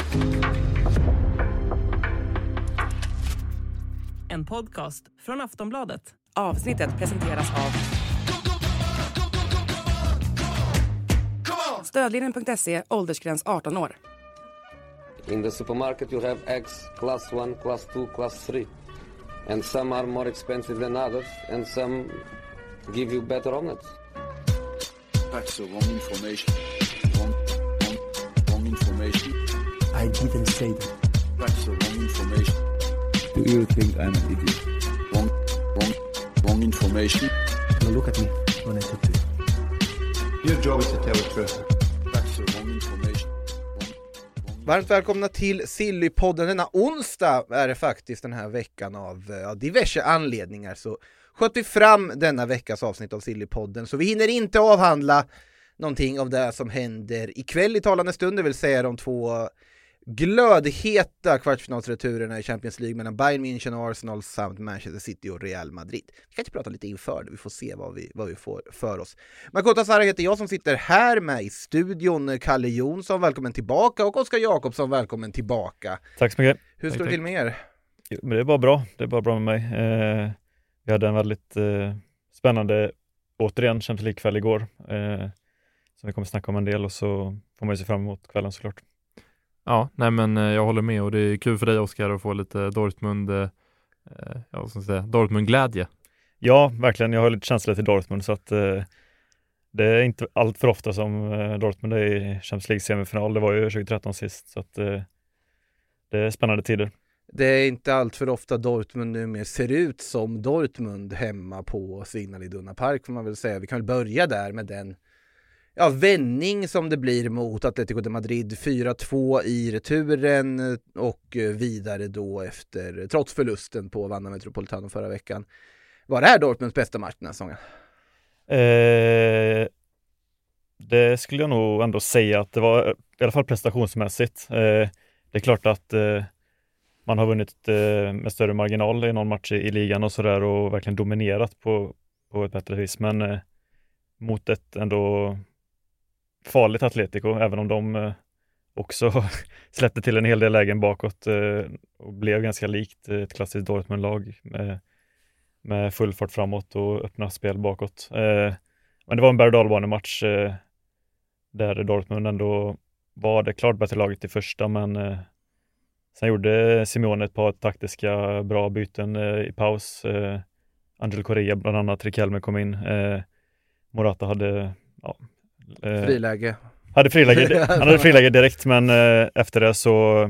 En podcast från Aftonbladet. Avsnittet presenteras av Stödlinjen.se, åldersgräns 18 år. In the supermarket you have eggs class 1, class 2, class 3. And some are more expensive than others and some give you better omelets. That's the wrong information. Wrong information. I didn't say that. That's the wrong information. Do you think I'm an idiot? Wrong information. Now look at me when I talk to you. Your job is to tell the truth. That's the wrong information. Varmt välkomna till Sillypodden. Denna onsdag är det faktiskt den här veckan av diverse anledningar så sköt vi fram denna veckas avsnitt av Sillypodden. Så vi hinner inte avhandla någonting av det som händer ikväll i talande stund. Det vill säga de två glödheta kvartsfinalsreturerna i Champions League mellan Bayern München och Arsenal samt Manchester City och Real Madrid. Vi kan inte prata lite inför det, vi får se vad vi får för oss. Makoto Asara heter jag som sitter här med i studion. Kalle Jonsson, välkommen tillbaka, och Oskar Jakobsson, välkommen tillbaka. Tack så mycket. Hur står det till med er? Jo, men det är bara bra, med mig. Vi hade en väldigt spännande, återigen, Champions League-kväll igår. Som vi kommer snacka om en del, och så får man ju se fram emot kvällen såklart. Ja, nej men jag håller med, och det är kul för dig, Oskar, att få lite Dortmund-glädje. Ja, verkligen. Jag har lite känsla till Dortmund, så att det är inte allt för ofta som Dortmund är i Champions League-semifinal. Det var ju 2013 sist, så att det är spännande tider. Det är inte allt för ofta Dortmund nu mer ser ut som Dortmund hemma på Signal Iduna Park, får man väl säga. Vi kan väl börja där med den vändning som det blir mot Atletico de Madrid, 4-2 i returen och vidare då efter, trots förlusten på Wanda Metropolitano förra veckan. Var det här Dortmunds bästa match den här säsongen? Det skulle jag nog ändå säga att det var, i alla fall prestationsmässigt. Det är klart att man har vunnit med större marginal i någon match i ligan och sådär, och verkligen dominerat på ett bättre vis, men mot ett ändå farligt Atletico, även om de också släppte till en hel del lägen bakåt och blev ganska likt ett klassiskt Dortmund-lag med full fart framåt och öppna spel bakåt. Men det var en berg- och dalbanematch där Dortmund ändå var det klart bättre laget i första, men sen gjorde Simeone ett par taktiska bra byten i paus. Angel Correa bland annat, Riquelme kom in. Morata hade friläge. Han hade friläge direkt, men efter det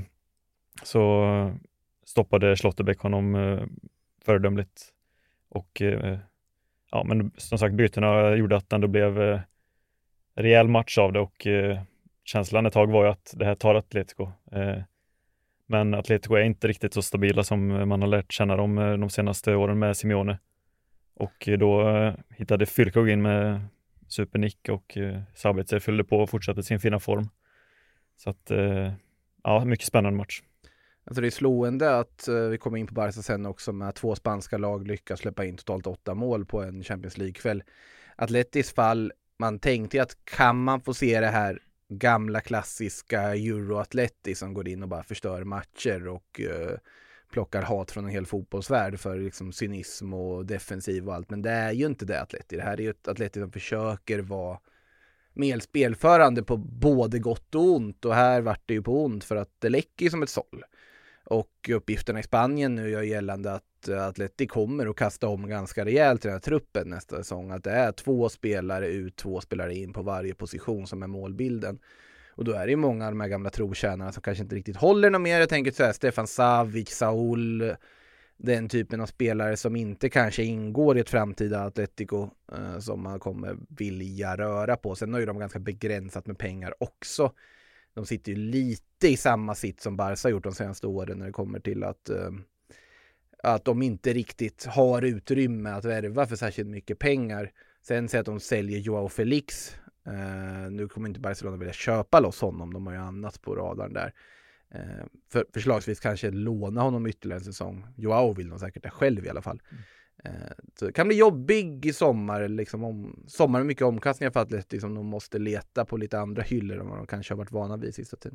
så stoppade Schlotterbeck honom föredömligt. Och men som sagt, bytena gjorde att det ändå blev rejäl match av det, och känslan ett tag var ju att det här tar Atletico. Men Atletico är inte riktigt så stabila som man har lärt känna dem de senaste åren med Simeone. Och då hittade Füllkrug in med supernick, och Sabitzer fyllde på och fortsatte sin fina form. Så att, mycket spännande match. Alltså det är slående att vi kommer in på Barca sen också, med 2 spanska lag lyckas släppa in totalt 8 mål på en Champions League-kväll. Atletis fall, man tänkte att kan man få se det här gamla klassiska Euro-Atleti som går in och bara förstör matcher och plockar hat från en hel fotbollsvärld för liksom cynism och defensiv och allt. Men det är ju inte det Atleti. Det här är ju ett Atleti som försöker vara mer spelförande på både gott och ont. Och här vart det ju på ont, för att det läcker som ett såll. Och uppgifterna i Spanien nu gör gällande att Atleti kommer att kasta om ganska rejält i den här truppen nästa säsong. Att det är 2 spelare ut, 2 spelare in på varje position som är målbilden. Och då är det ju många av de här gamla trotjänarna som kanske inte riktigt håller något mer. Jag tänker så här, Stefan Savic, Saul, den typen av spelare som inte kanske ingår i ett framtida Atletico som man kommer vilja röra på. Sen är ju de ganska begränsat med pengar också. De sitter ju lite i samma sitt som Barca har gjort de senaste åren när det kommer till att de inte riktigt har utrymme att värva för särskilt mycket pengar. Sen säger att de säljer Joao Felix. Nu kommer inte Barcelona vilja köpa loss honom. De har ju annat på radarn där. Förslagsvis kanske låna honom ytterligare en säsong. Joao vill de säkert själv i alla fall. Så det kan bli jobbig i sommar. Liksom sommar med mycket omkastningar för att liksom, de måste leta på lite andra hyllor än vad de kanske har varit vana vid sista tiden.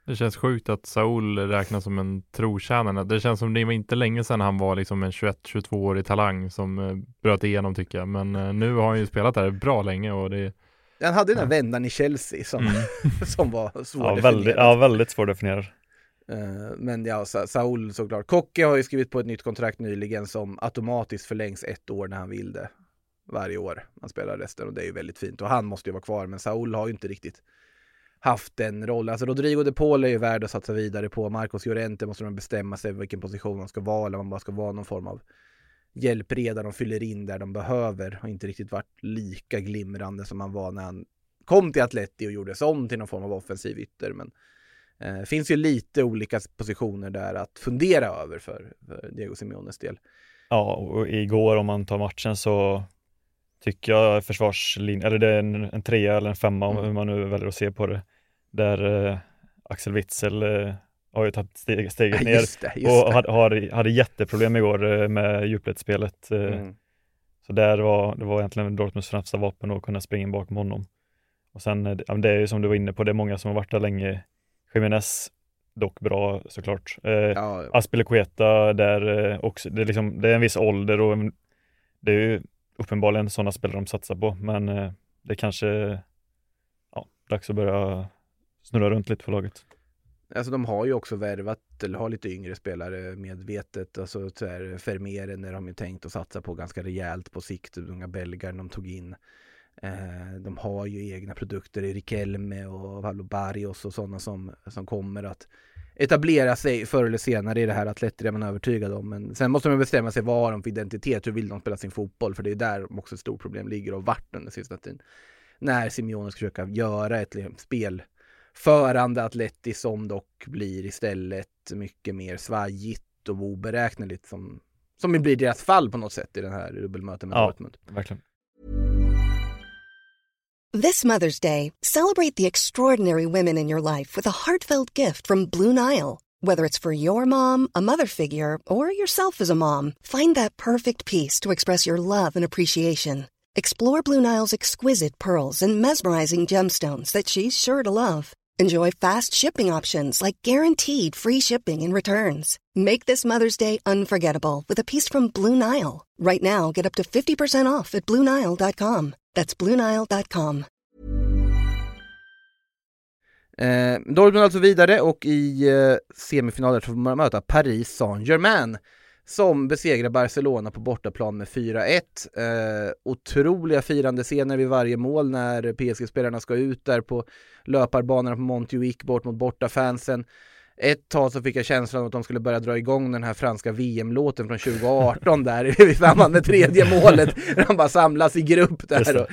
Det känns sjukt att Saul räknas som en trotjänare. Det känns som det var inte länge sedan han var liksom en 21-22-årig talang som bröt igenom tycker jag. Men nu har han ju spelat där bra länge och det... Han hade den här vändan i Chelsea som var svår väldigt svårdefinierad. Men ja, Saul såklart. Kocke har ju skrivit på ett nytt kontrakt nyligen som automatiskt förlängs 1 år när han vill det. Varje år man spelar resten och det är ju väldigt fint. Och han måste ju vara kvar, men Saul har ju inte riktigt haft den rollen. Alltså Rodrigo de Paul är ju värd att satsa vidare på. Marcos Llorente måste man bestämma sig vilken position man ska vara, eller man bara ska vara någon form av hjälpreda de fyller in där de behöver. Har inte riktigt varit lika glimrande som han var när han kom till Atleti och gjordes om till någon form av offensiv ytter, men finns ju lite olika positioner där att fundera över för Diego Simeones del. Ja, och igår om man tar matchen så tycker jag försvarslinjen, eller det är en 3 eller en 5 om hur man nu väljer att se på det, där Axel Witsel har ju tagit steget ner och hade jätteproblem igår med djupledsspelet. Så det var egentligen Dortmunds främsta vapen att kunna springa in bakom honom. Och sen, det är ju som du var inne på, det är många som har varit där länge. Jimenez dock bra såklart. Aspilicueta där också, det är en viss ålder och det är ju uppenbarligen sådana spelare de satsar på, men det kanske dags att börja snurra runt lite på laget. Alltså de har ju också värvat eller har lite yngre spelare medvetet, alltså så här Vermeer när de ju tänkt att satsa på ganska rejält på sikt, unga belgar de tog in. De har ju egna produkter i Riquelme och Pablo Barrios och sådana som kommer att etablera sig förr eller senare i det här Atleti, är man övertygad om. Men sen måste man bestämma sig vad har de för identitet, hur vill de spela sin fotboll, för det är där också ett stort problem ligger och vart under sista tiden. När Simeone ska försöka göra ett spelförande Atleti som dock blir istället mycket mer svajigt och oberäkneligt som blir deras fall på något sätt i den här dubbelmöten med Dortmund. Verkligen. This Mother's Day, celebrate the extraordinary women in your life with a heartfelt gift from Blue Nile. Whether it's for your mom, a mother figure, or yourself as a mom, find that perfect piece to express your love and appreciation. Explore Blue Nile's exquisite pearls and mesmerizing gemstones that she's sure to love. Enjoy fast shipping options like guaranteed free shipping and returns. Make this Mother's Day unforgettable with a piece from Blue Nile. Right now, get up to 50% off at BlueNile.com. That's BlueNile.com. Dortmund alltså vidare och i semifinaler får man möta Paris Saint-Germain som besegrar Barcelona på bortaplan med 4-1. Otroliga firande scener vid varje mål när PSG-spelarna ska ut där på löparbanorna på Montjuic bort mot bortafansen. Ett tag så fick jag känslan att de skulle börja dra igång den här franska VM-låten från 2018 där i samband med tredje målet. De bara samlas i grupp där.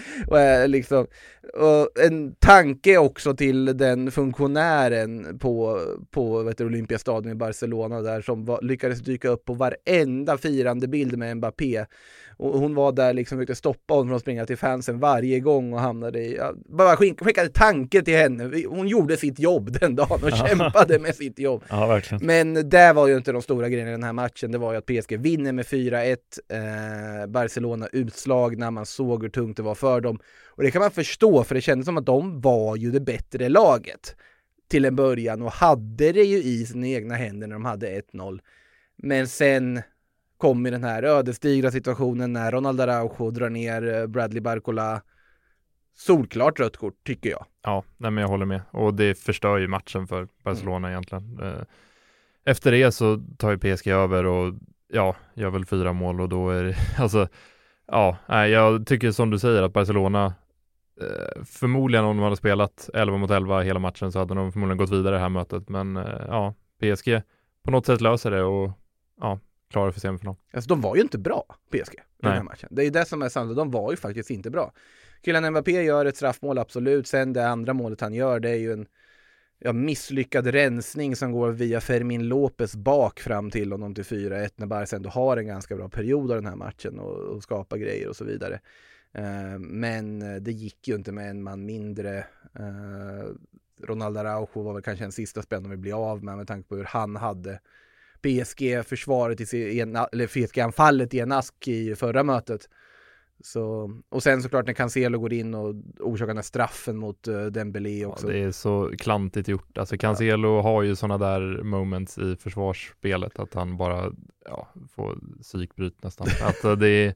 Och en tanke också till den funktionären på Olympiastadion i Barcelona där som lyckades dyka upp på varenda firande bild med Mbappé. Och hon var där liksom, försökte stoppa honom från att springa till fansen varje gång och hamnade i... bara skickade tanke till henne. Hon gjorde sitt jobb den dagen och kämpade med sitt jobb. Ja, verkligen. Men det var ju inte de stora grejerna i den här matchen. Det var ju att PSG vinner med 4-1. Barcelona utslagna. Man såg hur tungt det var för dem. Och det kan man förstå, för det kändes som att de var ju det bättre laget till en början och hade det ju i sina egna händer när de hade 1-0. Men sen kom i den här ödesdigra situationen när Ronald Araujo drar ner Bradley Barcola. Solklart rött kort, tycker jag. Ja, nej, men jag håller med. Och det förstör ju matchen för Barcelona egentligen. Efter det så tar ju PSG över och gör väl 4 mål och då är det, alltså, jag tycker som du säger att Barcelona förmodligen om de hade spelat 11 mot 11 hela matchen så hade de förmodligen gått vidare i det här mötet. Men PSG på något sätt löser det och klarar för semifinal. Alltså de var ju inte bra, PSG, i den här matchen. Det är ju det som är sant. De var ju faktiskt inte bra. Kylian Mbappé gör ett straffmål, absolut. Sen det andra målet han gör, det är ju en misslyckad rensning som går via Fermin Lopez bak fram till honom till 4-1 när Barca ändå har en ganska bra period av den här matchen och skapar grejer och så vidare. Men det gick ju inte med en man mindre. Ronald Araujo var väl kanske en sista spänn de vill bli av med tanke på hur han hade PSG-försvaret PSG-anfallet i en ask i förra mötet. Så, och sen såklart när Cancelo går in och orsakar den här straffen mot Dembélé också. Ja, det är så klantigt gjort. Alltså Cancelo har ju sådana där moments i försvarsspelet att han bara får psykbryt nästan. Att det är,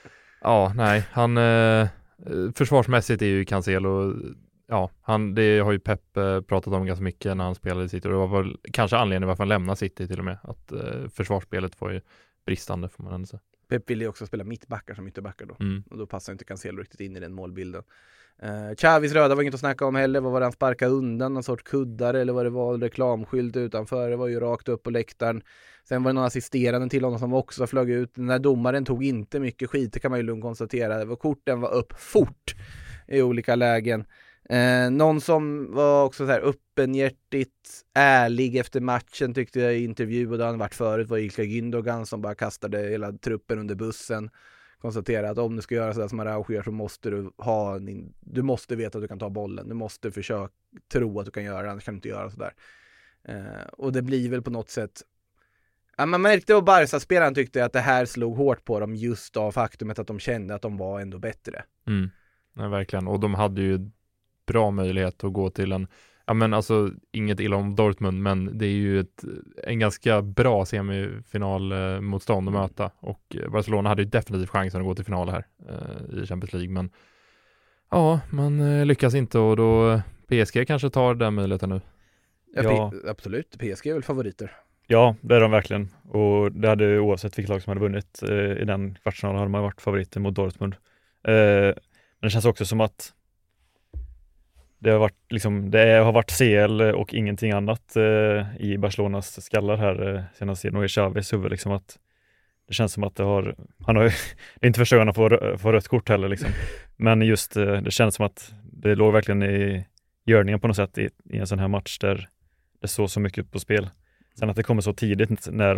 han försvarsmässigt är ju Cancelo, det har ju Pep pratat om ganska mycket när han spelade i City, och det var väl kanske anledningen varför han lämnade City till och med, att försvarsspelet var ju bristande, får man ändå säga. Pep ville ju också spela mittbackar som ytterbackar då. Mm. Och då passar inte Cancelo riktigt in i den målbilden. Xavis röda var inget att snacka om heller. Vad var det han sparkade undan? Någon sorts kuddare eller vad det var? Reklamskylt utanför. Det var ju rakt upp på läktaren. Sen var det någon assisterande till honom som också flög ut. Den där domaren tog inte mycket skit, det kan man ju lugnt konstatera. Korten var upp fort i olika lägen. Någon som var också så här öppenhjärtigt ärlig efter matchen tyckte jag i intervju, och det han varit förut, var Ilkay Gündogan som bara kastade hela truppen under bussen. Konstaterade att om du ska göra sådär som Araujo gör, så måste du måste veta att du kan ta bollen. Du måste försöka tro att du kan göra det, annars kan du inte göra sådär. Och det blir väl på något sätt, man märkte att Barca-spelaren tyckte att det här slog hårt på dem just av faktumet att de kände att de var ändå bättre. Ja, verkligen. Och de hade ju bra möjlighet att gå till inget illa om Dortmund, men det är ju en ganska bra semifinalmotstånd att möta, och Barcelona hade ju definitivt chansen att gå till final här i Champions League, men man lyckas inte, och då PSG kanske tar den möjligheten nu. Ja, absolut. PSG är väl favoriter. Ja, det är de verkligen, och det hade oavsett vilket lag som hade vunnit i den kvartsfinalen hade man varit favoriter mot Dortmund. Men det känns också som att det har varit CL och ingenting annat i Barcelonas skallar här senast genom Xavis huvud, liksom, att det känns som att det är inte första gången han får rött kort heller, liksom. Men just det känns som att det låg verkligen i görningen på något sätt i en sån här match där det såg så mycket på spel. Sen att det kommer så tidigt när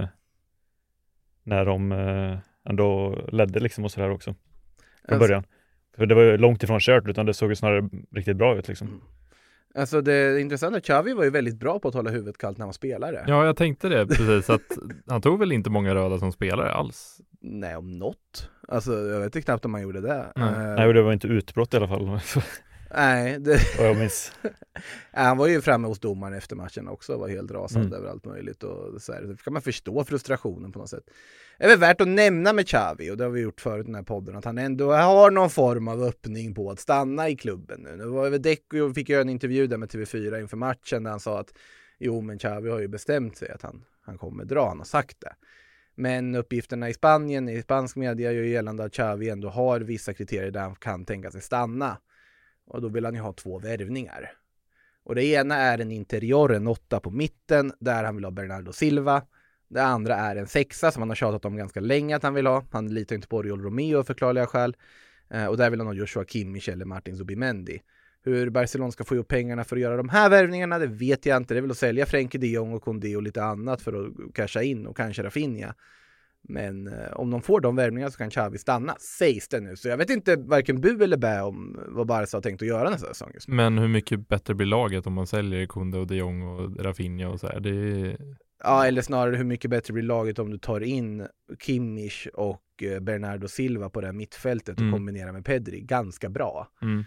de ändå ledde liksom, och så där också från början. För det var ju långt ifrån kört, utan det såg ju snarare riktigt bra ut liksom. Alltså det intressanta, Xavi var ju väldigt bra på att hålla huvudet kallt när han var spelare. Ja, jag tänkte det precis, att han tog väl inte många röda som spelare alls. Nej, om något. Alltså jag vet inte knappt om man gjorde det. Nej, och det var inte utbrott i alla fall. Nej, jag minns. Han var ju framme hos domaren efter matchen också, var helt rasande över allt möjligt, och så här, så kan man förstå frustrationen på något sätt. Det är väl värt att nämna med Xavi, och det har vi gjort förut i den här podden, att han ändå har någon form av öppning på att stanna i klubben nu. Nu var det Deco, fick göra en intervju där med TV4 inför matchen där han sa att men Xavi har ju bestämt sig att han kommer dra, han har sagt det. Men uppgifterna i Spanien, i spansk media, gör gällande att Xavi ändå har vissa kriterier där han kan tänka sig stanna. Och då vill han ju ha 2 värvningar. Och det ena är en interior, en 8 på mitten, där han vill ha Bernardo Silva. Det andra är en 6 som han har tjatat om ganska länge att han vill ha. Han litar inte på Oriol Romeo av förklarliga skäl. Och där vill han ha Joshua Kimmich eller Martin Zubimendi. Hur Barcelona ska få ihop pengarna för att göra de här värvningarna, det vet jag inte. Det är väl att sälja Frenkie de Jong och Koundé och lite annat för att casha in, och kanske Rafinha. Men om de får de värvningarna så kan Xavi stanna, sägs det nu. Så jag vet inte varken bu eller bä om vad Barca har tänkt att göra nästa säsong. Men hur mycket bättre blir laget om man säljer Koundé och de Jong och Rafinha och så här? Ja, eller snarare hur mycket bättre blir laget om du tar in Kimmich och Bernardo Silva på det här mittfältet och kombinerar med Pedri. Ganska bra.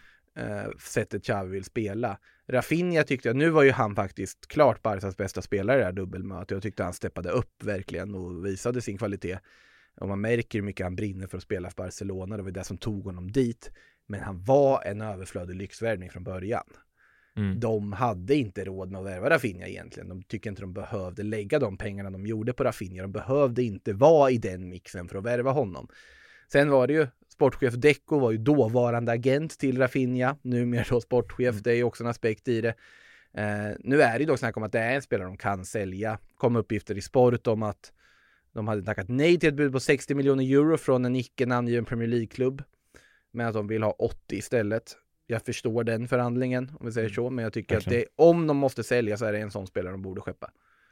Sättet Xavi vill spela. Rafinha tyckte jag, nu var ju han faktiskt klart Barcas bästa spelare i det här dubbelmötet. Jag tyckte han steppade upp verkligen och visade sin kvalitet. Och man märker hur mycket han brinner för att spela för Barcelona. Det var det som tog honom dit. Men han var en överflödig lyxvärvning från början. De hade inte råd med att värva Rafinha egentligen. De tycker inte de behövde lägga de pengarna de gjorde på Rafinha. De behövde inte vara i den mixen för att värva honom. Sen var det ju, sportchef Deco var ju dåvarande agent till Rafinha. Numera då sportchef, det är ju också en aspekt i det. Nu är det ju dock snack om att det är en spelare de kan sälja. Kom uppgifter i Sport om att de hade tackat nej till ett bud på 60 miljoner euro från en icke-namngiven Premier League-klubb. Men att de vill ha 80 istället. Jag förstår den förhandlingen, om vi säger så. Men jag tycker att om de måste sälja så är det en sån spelare de borde skeppa.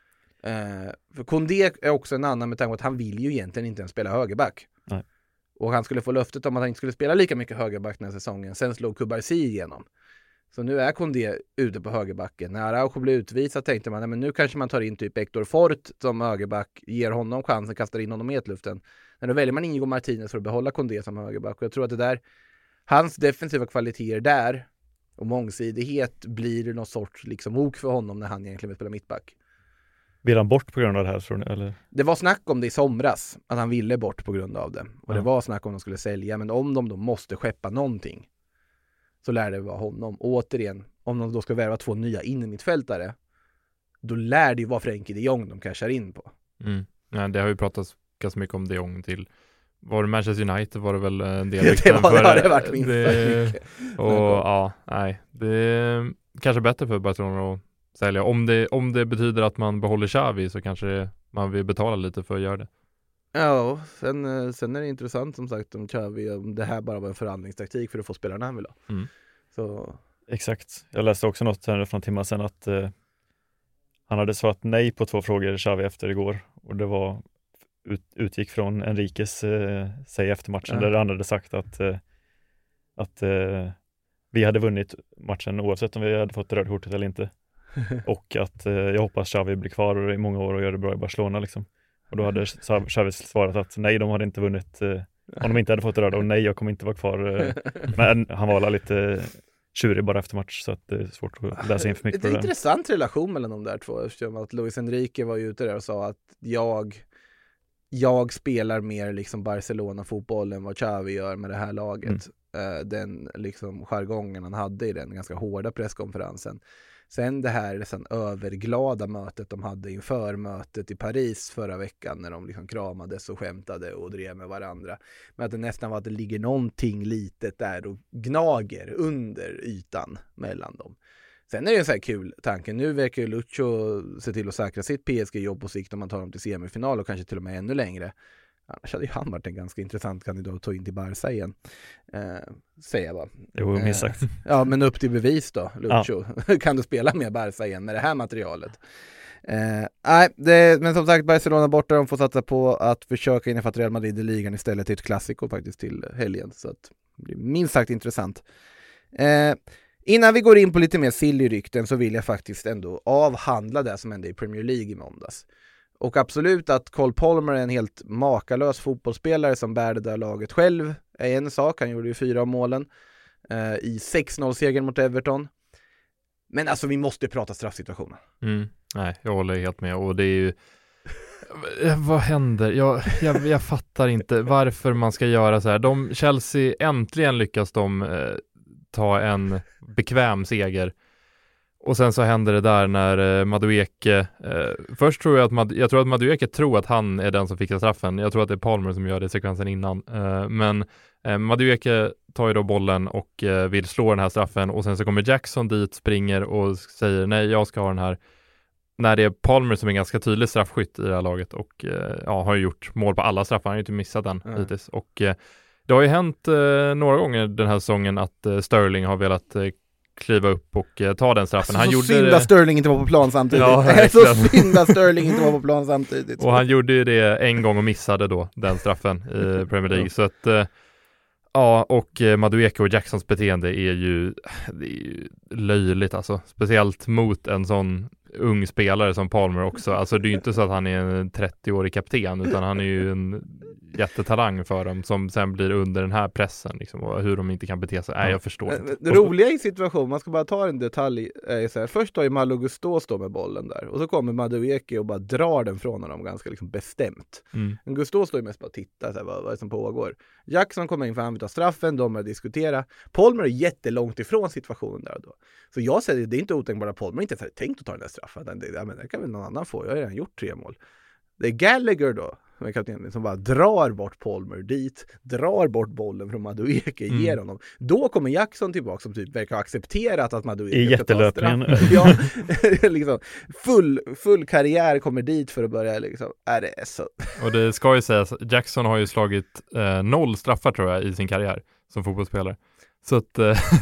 För Koundé är också en annan med tanke på att han vill ju egentligen inte ens spela högerback. Nej. Och han skulle få löftet om att han inte skulle spela lika mycket högerback den här säsongen. Sen slog Kubarsi igenom. Så nu är Kondé ute på högerbacken. När Araujo blev utvisad tänkte man, nej, men nu kanske man tar in typ Hector Fort som högerback, ger honom chansen, kastar in honom i luften. Men då väljer man Inigo Martinez för att behålla Kondé som högerback. Och jag tror att det där, hans defensiva kvaliteter där och mångsidighet blir någon sorts liksom ok för honom när han egentligen vill spela mittback. Vill han bort på grund av det här, tror ni? Eller? Det var snack om det i somras, att han ville bort på grund av det. Och det var snack om de skulle sälja, men om de då måste skeppa någonting så lär det vara honom. Och återigen, om de då ska värva 2 nya innermittfältare, då lär det ju vara Frenkie de Jong de cashar in på. Nej, det har ju pratats ganska mycket om de Jong till. Var det Manchester United var det väl en del det har det varit minst mycket. Och det är kanske bättre för Barcelona att sälja. Om det betyder att man behåller Xavi så kanske man vill betala lite för att göra det. Ja, sen är det intressant som sagt om Xavi, om det här bara var en förhandlingstaktik för att få spelarna han vill ha. Så. Exakt. Jag läste också något här för en timme sedan att han hade svarat nej på 2 frågor Xavi efter igår. Och det var utgick från Enriques säg efter matchen där han hade sagt att vi hade vunnit matchen oavsett om vi hade fått röda kortet eller inte. Och att jag hoppas Xavi blir kvar i många år och gör det bra i Barcelona liksom. Och då hade Xavi svarat att nej, de hade inte vunnit om de inte hade fått röda, och nej, jag kommer inte vara kvar. Men han var lite tjurig bara efter match, så att det är svårt att läsa in för mycket på det. Det är en intressant relation mellan de där två, eftersom att Luis Enrique var ju ute där och sa att jag spelar mer liksom Barcelona-fotboll än vad Xavi gör med det här laget. Den liksom jargongen han hade i den ganska hårda presskonferensen. Sen det här överglada mötet de hade inför mötet i Paris förra veckan, när de liksom kramades och skämtade och drev med varandra. Men att det nästan var att det ligger någonting litet där och gnager under ytan mellan dem. Sen är det en så här kul tanke. Nu verkar ju Lucho se till att säkra sitt PSG-jobb på sikt om man tar dem till semifinal och kanske till och med ännu längre. Annars hade ju han varit en ganska intressant kandidat att ta in till Barca igen. Säger jag bara. Jo, minst sagt. Ja, men upp till bevis då, Lucho. Ja. Kan du spela med Barca igen med det här materialet? Men som sagt, Barcelona borta. De får satsa på att försöka innefatta Real Madrid i ligan istället till ett klassiko faktiskt till helgen. Så att det blir minst sagt intressant. Innan vi går in på lite mer silly-rykten så vill jag faktiskt ändå avhandla det som hände i Premier League i måndags. Och absolut att Cole Palmer är en helt makalös fotbollsspelare som bär det där laget själv är en sak. Han gjorde ju 4 av målen i 6-0-segern mot Everton. Men alltså vi måste prata straffsituationen. Nej, jag håller helt med. Och det är ju... Vad händer? Jag fattar inte varför man ska göra så här. Chelsea, äntligen lyckas de ta en bekväm seger. Och sen så händer det där när Madueke... först tror jag att Madueke tror att han är den som fixar straffen. Jag tror att det är Palmer som gör det i sekvensen innan. Men Madueke tar ju då bollen och vill slå den här straffen. Och sen så kommer Jackson dit, springer och säger nej, jag ska ha den här. När det är Palmer som är en ganska tydlig straffskytt i det här laget. Och har ju gjort mål på alla straffar. Han har ju inte missat den hittills. Och det har ju hänt några gånger den här säsongen att Sterling har velat... kliva upp och ta den straffen. Han gjorde synd att Sterling inte var på plan samtidigt. Ja, så synd att Sterling inte var på plan samtidigt. Och han gjorde ju det en gång och missade då den straffen i Premier League. Så att och Madueke och Jacksons beteende är ju löjligt alltså. Speciellt mot en sån ung spelare som Palmer också. Alltså det är ju inte så att han är en 30-årig kapten, utan han är ju en jättetalang för dem som sen blir under den här pressen liksom, och hur de inte kan bete sig. Nej, jag förstår inte. Det roliga i situationen, man ska bara ta en detalj, är så här, först har ju Malo Gusto stå med bollen där och så kommer Madueke och bara drar den från honom ganska liksom bestämt. Men Gusto står ju mest bara och tittar så här, vad är det som pågår. Jackson kommer in för han vill ta straffen, de börjar diskutera. Palmer är jättelångt ifrån situationen där då. Så jag säger, det är inte otänkbart att Palmer inte har tänkt att ta den där straffen. Det kan väl någon annan få, jag har redan gjort 3 mål. Det är Gallagher då som bara drar bort Palmer dit, drar bort bollen från Madueke, ger honom. Då kommer Jackson tillbaka som typ verkar ha accepterat att Madueke ska ta straff. Ja, liksom, full karriär kommer dit för att börja liksom, det är så. Och det ska ju sägas, Jackson har ju slagit 0 straffar tror jag i sin karriär som fotbollsspelare. Så att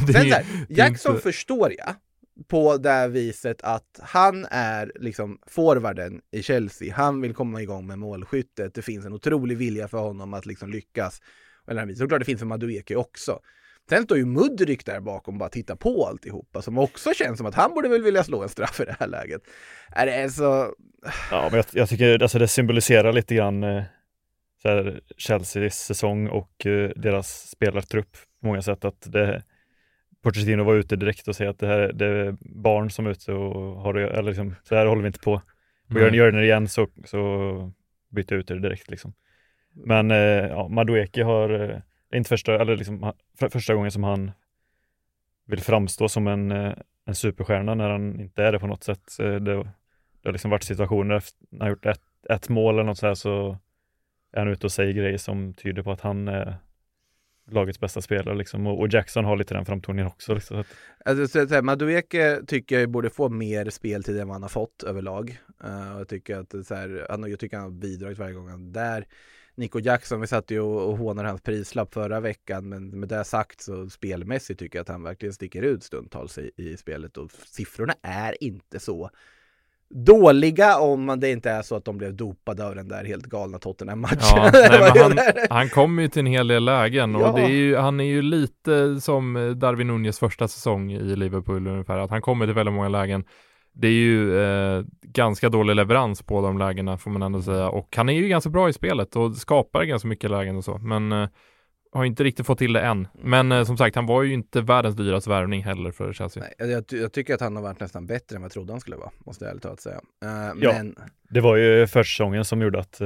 Jackson förstår jag på det viset att han är liksom forwarden i Chelsea. Han vill komma igång med målskyttet. Det finns en otrolig vilja för honom att liksom lyckas. Eller såklart det finns för Madueke också. Sen står ju Mudryk där bakom och bara tittar på alltihopa, som också känns som att han borde väl vilja slå en straff i det här läget. Är det så... Ja, men jag tycker alltså det symboliserar lite grann så här Chelseas säsong och deras spelartrupp på många sätt, att Pochettino var ute direkt och säger att det är barn som är ute och har det, eller liksom, så här håller vi inte på. Och gör det igen så byter jag ut det direkt liksom. Men Madueke har inte första gången som han vill framstå som en superstjärna när han inte är det på något sätt. Det har liksom varit situationer efter när han gjort ett mål eller något så här, så är han ute och säger grejer som tyder på att han är lagets bästa spelare liksom. Och Jackson har lite den framtoningen också liksom. Alltså, Madueke tycker jag borde få mer speltid än vad han har fått överlag. Jag tycker att jag tycker han har bidragit varje gång han där. Nico Jackson, vi satt ju och hånade hans prislapp förra veckan, men med det sagt så spelmässigt tycker jag att han verkligen sticker ut stundtals i spelet, och siffrorna är inte så dåliga om det inte är så att de blev dopade av den där helt galna Tottenham-matchen. Ja, han kommer ju till en hel del lägen, och han är ju lite som Darwin Núñez första säsong i Liverpool ungefär, att han kommer till väldigt många lägen. Det är ju ganska dålig leverans på de lägena får man ändå säga, och han är ju ganska bra i spelet och skapar ganska mycket lägen och så, men har inte riktigt fått till det än. Men som sagt, han var ju inte världens dyraste värvning heller för Chelsea. Nej, jag tycker att han har varit nästan bättre än vad jag trodde han skulle vara, måste jag ärligt talat säga. Men det var ju försäsongen som gjorde att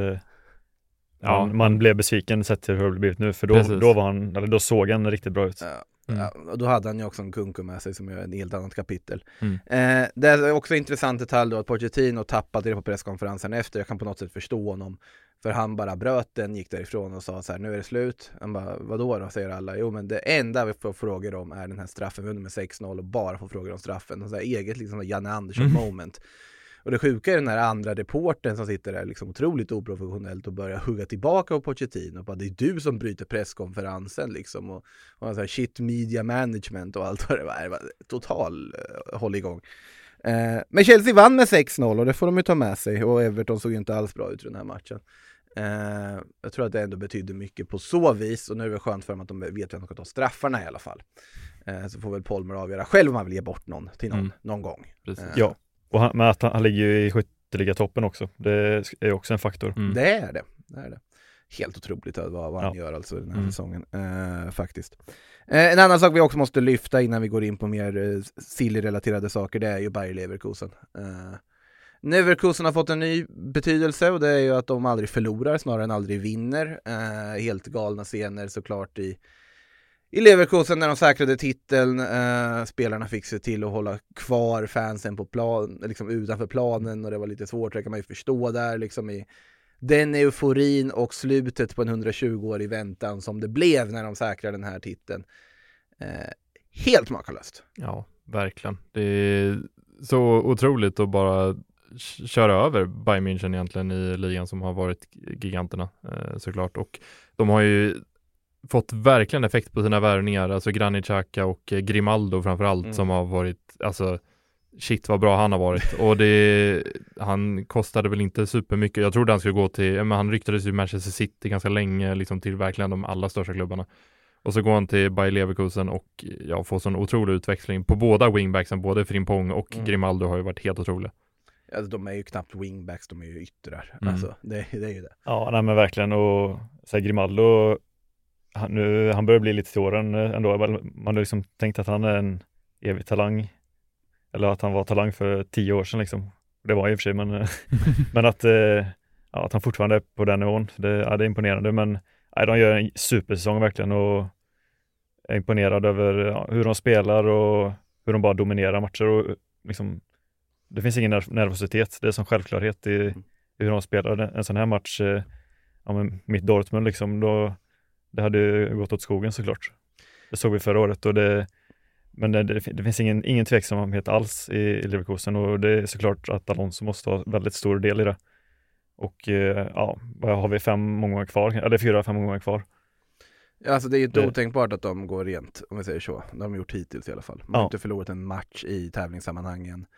man blev besviken sett till hur det blivit nu, för då såg han riktigt bra ut. Och då hade han ju också en kunku med sig som är en helt annat kapitel. Det är också intressant detalj då att Pochettino tappade det på presskonferensen efter. Jag kan på något sätt förstå honom, för han bara bröt den, gick därifrån och sa så här: nu är det slut. Han bara, vadå då, säger alla. Jo, men det enda vi får frågor om är den här straffen, vi med 6-0 och bara får frågor om straffen. Och så här eget liksom Janne Andersson moment. Och det sjuka är den här andra reporten som sitter där liksom otroligt oprofessionellt och börjar hugga tillbaka på Pochettino. Bara, det är du som bryter presskonferensen liksom. Och så här shit media management och allt vad det var. Det var total håll igång. Men Chelsea vann med 6-0 och det får de ju ta med sig. Och Everton såg ju inte alls bra ut i den här matchen. Jag tror att det ändå betyder mycket på så vis. Och nu är det skönt för dem att de vet att de ska ta straffarna i alla fall. Så får väl Palmer avgöra själv om han vill ge bort någon till någon gång. Ja. Och han ligger ju i skytteligatoppen också. Det är också en faktor. Det är det. Helt otroligt vad han gör alltså den här säsongen. Faktiskt. En annan sak vi också måste lyfta innan vi går in på mer Silly-relaterade saker, det är ju Bayer Leverkusen. Leverkusen har fått en ny betydelse, och det är ju att de aldrig förlorar, snarare än aldrig vinner. Helt galna scener såklart i Leverkusen när de säkrade titeln. Spelarna fick se till att hålla kvar fansen på plan, liksom utanför planen, och det var lite svårt, det kan man ju förstå där liksom i den euforin och slutet på en 120-årig väntan som det blev när de säkrade den här titeln. Helt makalöst. Ja, verkligen. Det är så otroligt att bara köra över Bayern München egentligen i ligan som har varit giganterna såklart, och de har ju fått verkligen effekt på sina värvningar, alltså Granit Xhaka och Grimaldo framförallt, som har varit, alltså shit vad bra han har varit, och han kostade väl inte supermycket. Jag trodde han skulle gå till, men han ryktades ju Manchester City ganska länge liksom, till verkligen de allra största klubbarna, och så går han till Bayer Leverkusen och får sån otrolig utväxling på båda wingbacksen, både Frimpong och Grimaldo har ju varit helt otroliga. Alltså, de är ju knappt wingbacks, de är ju yttrar. Alltså, det är ju det. Ja, nej, men verkligen, och så här, Grimaldo han börjar bli lite till åren ändå. Man har liksom tänkt att han är en evig talang, eller att han var talang för 10 år sedan liksom. Det var i och för sig, men att han fortfarande är på den nivån, det är imponerande. Men de gör en supersäsong verkligen, och är imponerad över hur de spelar och hur de bara dominerar matcher, och liksom, det finns ingen nervositet. Det är som självklarhet i hur de spelar en sån här match. Mitt Dortmund liksom, det hade ju gått åt skogen såklart. Det såg vi förra året, men det finns ingen tveksamhet alls i Leverkusen, och det är såklart att Alonso måste ha väldigt stor del i det. Och vad har vi 4-5 omgångar kvar. Ja, alltså det är ju inte otänkbart att de går rent, om vi säger så. De har gjort hittills i alla fall. Man har inte förlorat en match i tävlingssammanhangen.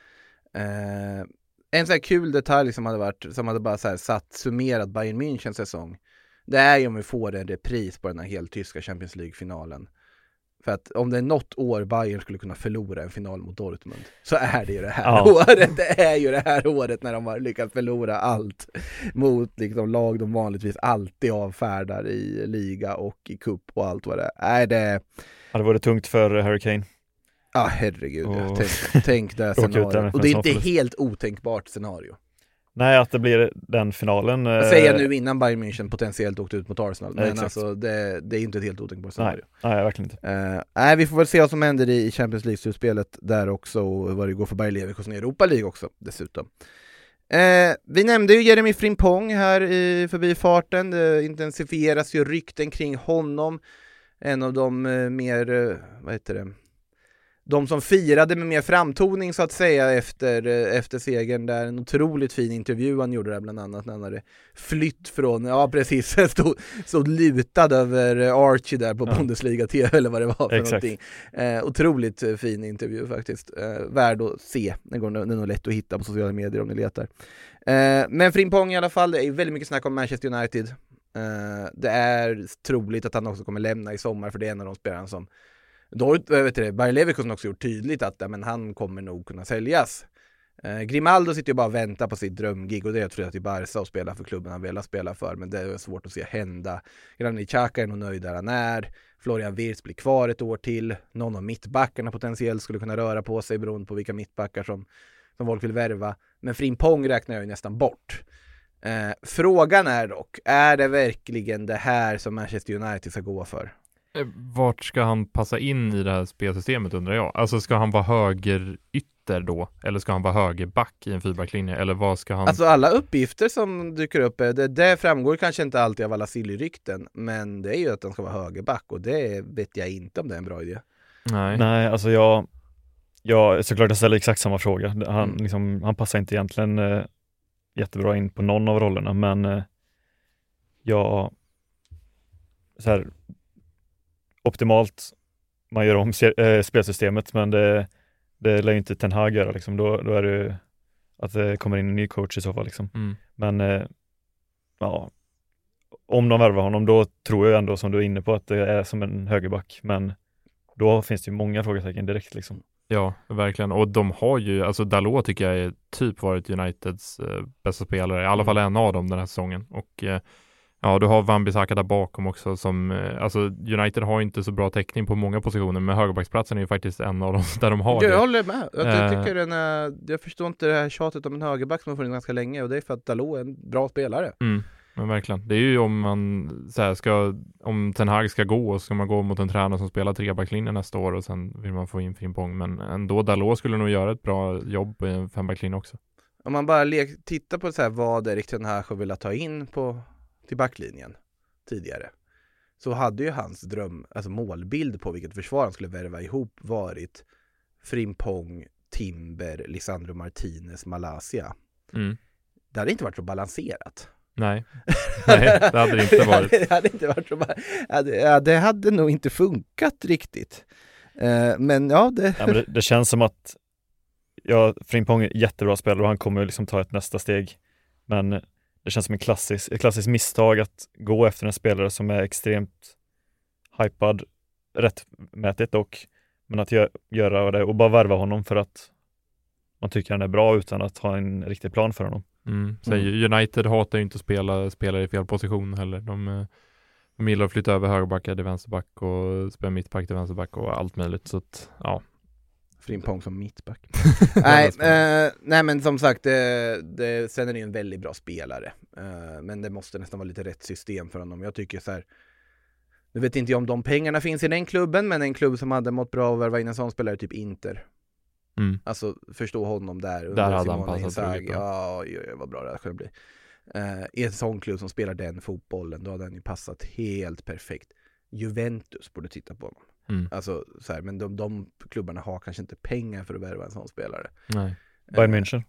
En så här kul detalj som hade bara så här summerat Bayern Münchens säsong, det är ju om vi får en repris på den här helt tyska Champions League-finalen. För att om det är något år Bayern skulle kunna förlora en final mot Dortmund, så är det ju det här året. Det är ju det här året när de har lyckats förlora allt mot liksom lag de vanligtvis alltid avfärdar i liga och i cup och allt vad det är. Det hade varit tungt för Harry Kane. Ja, herregud. Tänk det scenario. Och det är inte helt otänkbart scenario. Nej, att det blir den finalen. Jag säger nu innan Bayern München potentiellt åkte ut mot Arsenal. Men alltså, det är inte ett helt otänkbart scenario. Nej, verkligen inte. Nej, vi får väl se vad som händer i Champions League-slutspelet där också. Och vad det går för Bayer Leverkusen i Europa League också dessutom. Vi nämnde ju Jeremy Frimpong här i förbifarten. Det intensifieras ju rykten kring honom. En av de mer, de som firade med mer framtoning så att säga efter segern där. En otroligt fin intervju han gjorde där bland annat när han hade flytt från, stod lutad över Archie där på Bundesliga TV eller vad det var för någonting. Otroligt fin intervju faktiskt. Värd att se. Det är nog lätt att hitta på sociala medier om ni letar. Men Frimpong i alla fall, det är väldigt mycket snack om Manchester United. Det är troligt att han också kommer lämna i sommar, för det är en av de spelarna som Bayer Leverkusen också gjort tydligt att han kommer nog kunna säljas. Grimaldo sitter ju bara och väntar på sitt drömgig, och det är att flytta till Barca och spela för klubben han vill spela för, men det är svårt att se hända. Granit Xhaka är nog nöjd där han är. Florian Wirtz blir kvar ett år till. Någon av mittbackarna potentiellt skulle kunna röra på sig beroende på vilka mittbackar som folk vill värva. Men Frimpong räknar jag ju nästan bort. Frågan är dock, är det verkligen det här som Manchester United ska gå för? Vart ska han passa in i det här spelsystemet undrar jag? Alltså ska han vara högerytter då? Eller ska han vara högerback i en fyrbacklinje? Eller vad ska han... Alltså alla uppgifter som dyker upp, det framgår kanske inte alltid av alla Silly-rykten, men det är ju att han ska vara högerback, och det vet jag inte om det är en bra idé. Nej, alltså jag såklart jag ställer exakt samma fråga. Han passar inte egentligen jättebra in på någon av rollerna, men så här optimalt man gör om spelsystemet, men det lär ju inte Ten Hag göra liksom. Då är det att det kommer in en ny coach i så fall liksom. Men om de värvar honom, då tror jag ändå som du är inne på att det är som en högerback, men då finns det ju många frågetecken direkt liksom. Ja, verkligen. Och de har ju, alltså Dalot tycker jag är typ varit Uniteds bästa spelare, i alla fall en av dem den här säsongen. Och du har Wan-Bissaka där bakom också som, alltså United har inte så bra täckning på många positioner, men högerbacksplatsen är ju faktiskt en av dem där de har det. Jag håller med. Jag förstår inte det här tjatet om en högerback som har funnits ganska länge, och det är för att Dalot är en bra spelare. Men verkligen. Det är ju om man om Ten Hag ska gå, och ska man gå mot en tränare som spelar trebacklinjen nästa år, och sen vill man få in Frimpong, men ändå Dalot skulle nog göra ett bra jobb i en fembacklinje också. Om man bara tittar på så här, vad Erik Ten Hag vill ta in till backlinjen tidigare, så hade ju hans målbild på vilket försvar han skulle värva ihop varit Frimpong, Timber, Lisandro Martinez, Malaysia. Det hade inte varit så balanserat. Nej, det hade det inte varit. Det hade inte varit så det hade nog inte funkat riktigt. Men det känns som att Frimpong är jättebra spelare, och han kommer liksom ta ett nästa steg. Men det känns som ett klassiskt misstag att gå efter en spelare som är extremt hypad rättmätigt, men att göra det och bara värva honom för att man tycker han är bra utan att ha en riktig plan för honom. Så United hatar ju inte att spela i fel position heller. De gillar att flytta över högerbackar till vänsterback och spela mittback till vänsterback och allt möjligt. Så att, Frimpong som mittback. Nej, men som sagt, sen är det ju en väldigt bra spelare. Men det måste nästan vara lite rätt system för honom. Jag tycker så här, nu vet inte jag om de pengarna finns i den klubben, men en klubb som hade mått bra att värva in en sån spelare, typ Inter. Alltså förstå honom där hade han passat. Ja, vad bra det kunde bli. I en sån klubb som spelar den fotbollen, då hade han ju passat helt perfekt. Juventus borde titta på honom. Alltså, så här, men de klubbarna har kanske inte pengar för att värva en sån spelare. Nej. Bayern München.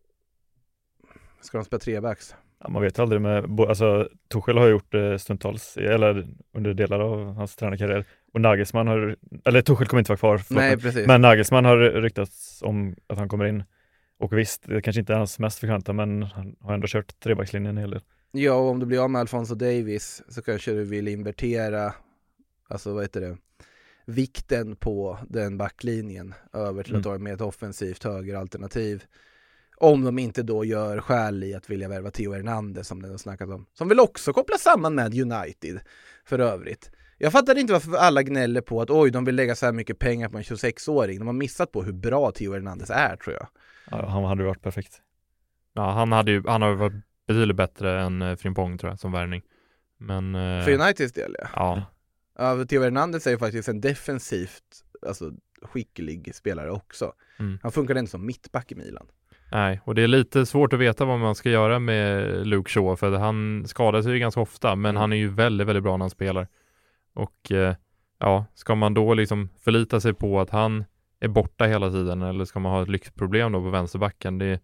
Ska de spela trebacks? Ja, man vet aldrig alltså Tuchel har gjort stundtals eller under delar av hans tränarkarriär, och Nagelsmann Tuchel kommer inte vara kvar. Nej, precis. Men Nagelsmann har ryktats om att han kommer in, och visst, det kanske inte är hans mest frekventa, men han har ändå kört trebackslinjen heller. Ja, och om du blir av med Alphonso Davies så kanske du vill invertera, alltså vikten på den backlinjen över till att ha med ett offensivt högeralternativ. Om de inte då gör skäl i att vilja värva Theo Hernandez som den har snackat om. Som vill också koppla samman med United för övrigt. Jag fattar inte varför alla gnäller på att de vill lägga så här mycket pengar på en 26-åring. De har missat på hur bra Theo Hernandez är, tror jag. Ja, han hade varit perfekt. Ja, han har varit betydligt bättre än Frimpong, tror jag, som värvning. Men för Uniteds del, ja. Theo Hernandez är ju faktiskt en defensivt skicklig spelare också. Han funkar inte som mittback i Milan. Nej, och det är lite svårt att veta vad man ska göra med Luke Shaw, för han skadar sig ju ganska ofta, men han är ju väldigt, väldigt bra när han spelar. Och ska man då liksom förlita sig på att han är borta hela tiden, eller ska man ha ett lyxproblem då på vänsterbacken?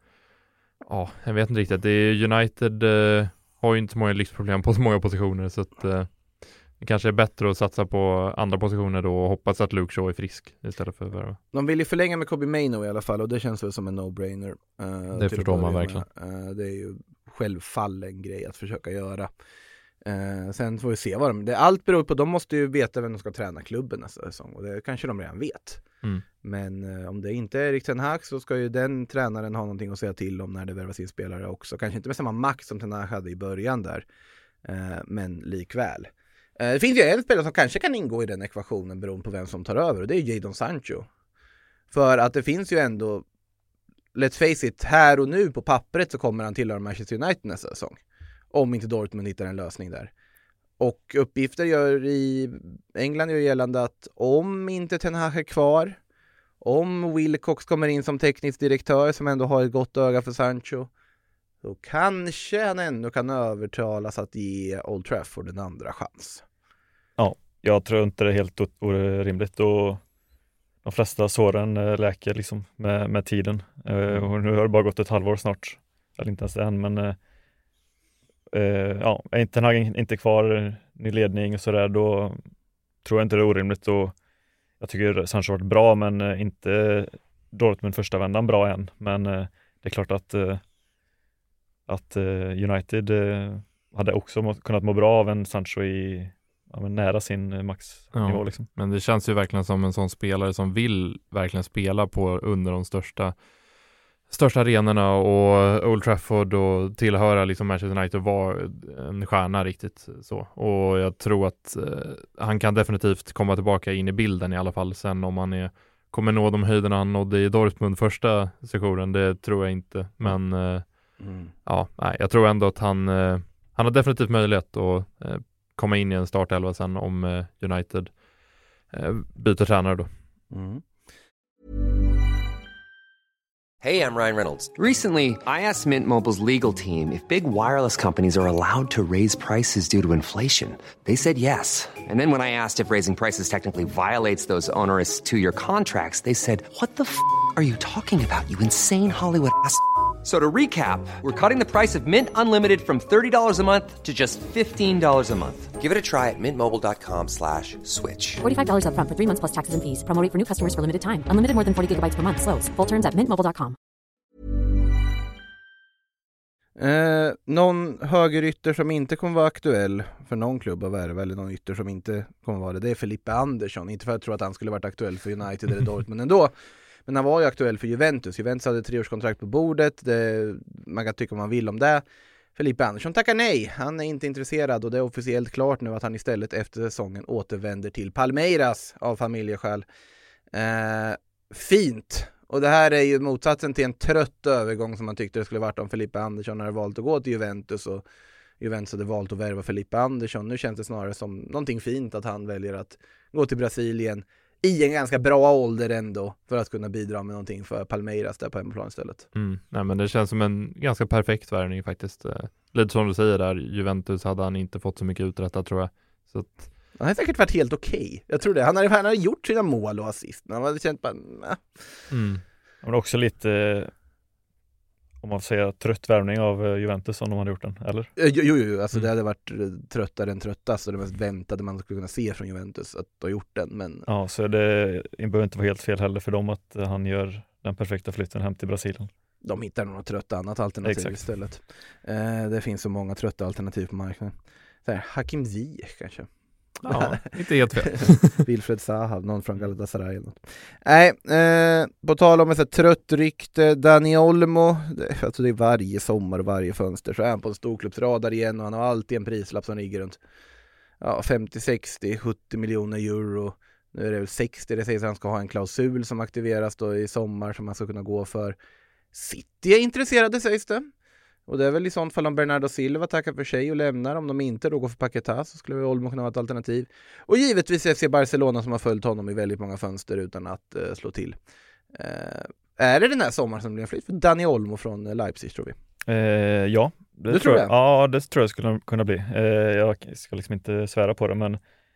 Jag vet inte riktigt. United har ju inte så många lyxproblem på så många positioner, så att det kanske är bättre att satsa på andra positioner då och hoppas att Luke Shaw är frisk istället för att värva. De vill ju förlänga med Kobbie Mainoo i alla fall, och det känns väl som en no-brainer. Det förstår man verkligen. Det är ju självfallen grej att försöka göra. Sen får vi se vad allt beror på. De måste ju veta vem de ska träna klubben nästa säsong, och det kanske de redan vet. Men om det inte är Erik Ten Hag, så ska ju den tränaren ha någonting att säga till om när det värvas in spelare också. Kanske inte med samma makt som Ten Hag hade i början där, men likväl. Det finns ju en spelare som kanske kan ingå i den ekvationen beroende på vem som tar över, och det är Jadon Sancho. För att det finns ju ändå, let's face it, här och nu på pappret så kommer han tillhöra Manchester United nästa säsong. Om inte Dortmund hittar en lösning där. Och uppgifter gör i England gör gällande att om inte Ten Hag är kvar, om Wilcox kommer in som teknisk direktör som ändå har ett gott öga för Sancho, då kanske han ändå kan övertalas att ge Old Trafford en andra chans. Ja, jag tror inte det är helt orimligt, och de flesta såren läker liksom med tiden. Och nu har det bara gått ett halvår snart. Eller inte ens än, men är inte kvar i ledning och sådär, då tror jag inte det är orimligt. Och jag tycker Sancho har varit bra, men inte Dortmund första vändan bra än. Men det är klart att United hade också kunnat må bra av en Sancho nära sin maxnivå. Liksom. Men det känns ju verkligen som en sån spelare som vill verkligen spela på under de största arenorna och Old Trafford, och tillhöra liksom Manchester United och vara en stjärna riktigt så. Och jag tror att han kan definitivt komma tillbaka in i bilden i alla fall. Sen om han kommer nå de höjderna han nådde i Dortmund första sessionen, det tror jag inte. Men jag tror ändå att han har definitivt möjlighet att komma in i en startelva sen om United byter tränare då. Hey, I'm Ryan Reynolds. Recently, I asked Mint Mobile's legal team if big wireless companies are allowed to raise prices due to inflation. They said yes. And then when I asked if raising prices technically violates those onerous two-year contracts, they said, "What the f*** are you talking about, you insane Hollywood ass?" So to recap, we're cutting the price of Mint Unlimited from $30 a month to just $15 a month. Give it a try at mintmobile.com/switch. $45 up front for 3 months plus taxes and fees. Promo rate for new customers for limited time. Unlimited more than 40 gigabytes per month. Slows full terms at mintmobile.com. Någon högerytter som inte kommer vara aktuell för någon klubb att värva, eller någon ytter som inte kommer vara det är Felipe Andersson. Inte för att jag tror att han skulle varit aktuell för United eller Dortmund ändå. Men han var ju aktuell för Juventus. Juventus hade 3-årskontrakt på bordet. Man kan tycka vad man vill om det. Felipe Andersson tackar nej. Han är inte intresserad, och det är officiellt klart nu att han istället efter säsongen återvänder till Palmeiras av familjeskäl. Fint. Och det här är ju motsatsen till en trött övergång som man tyckte det skulle varit om Felipe Andersson hade valt att gå till Juventus, och Juventus hade valt att värva Felipe Andersson. Nu känns det snarare som någonting fint att han väljer att gå till Brasilien i en ganska bra ålder ändå, för att kunna bidra med någonting för Palmeiras där på hemmaplan istället. Nej, men det känns som en ganska perfekt värvning faktiskt. Lite som du säger där, Juventus hade han inte fått så mycket uträttat, tror jag. Så att... Han har säkert varit helt okej. Jag tror det. Han hade gjort sina mål och assist. Han hade känt bara... Men också lite, om man säger, trött värvning av Juventus om de hade gjort den, eller? Jo. Alltså det hade varit tröttare än tröttast, och det mest väntade man skulle kunna se från Juventus att ha gjort den. Men... Ja, så det behöver inte vara helt fel heller för dem att han gör den perfekta flytten hem till Brasilien. De hittar nog något trött annat alternativ istället. Det finns så många trötta alternativ på marknaden. Så här, Hakim Ziyech kanske. Ja, inte helt fel. Wilfred Zaha, någon från Galatasaray. Nej, på tal om ett trött rykte, Dani Olmo, alltså det är varje sommar och varje fönster så är han på en storklubbsradar igen och han har alltid en prislapp som ligger runt 50, 60, 70 miljoner euro. Nu är det väl 60, det sägs att han ska ha en klausul som aktiveras då i sommar som man ska kunna gå för. City är intresserade sägs det. Och det är väl i sånt fall om Bernardo Silva tackar för sig och lämnar. Om de inte då går för Paquetá så skulle Olmo kunna vara ett alternativ. Och givetvis FC Barcelona som har följt honom i väldigt många fönster utan att slå till. Är det den här sommaren som blir en flytt för Dani Olmo från Leipzig tror vi? Ja, det tror jag. Ja, det tror jag skulle kunna bli. Jag ska liksom inte svära på det, men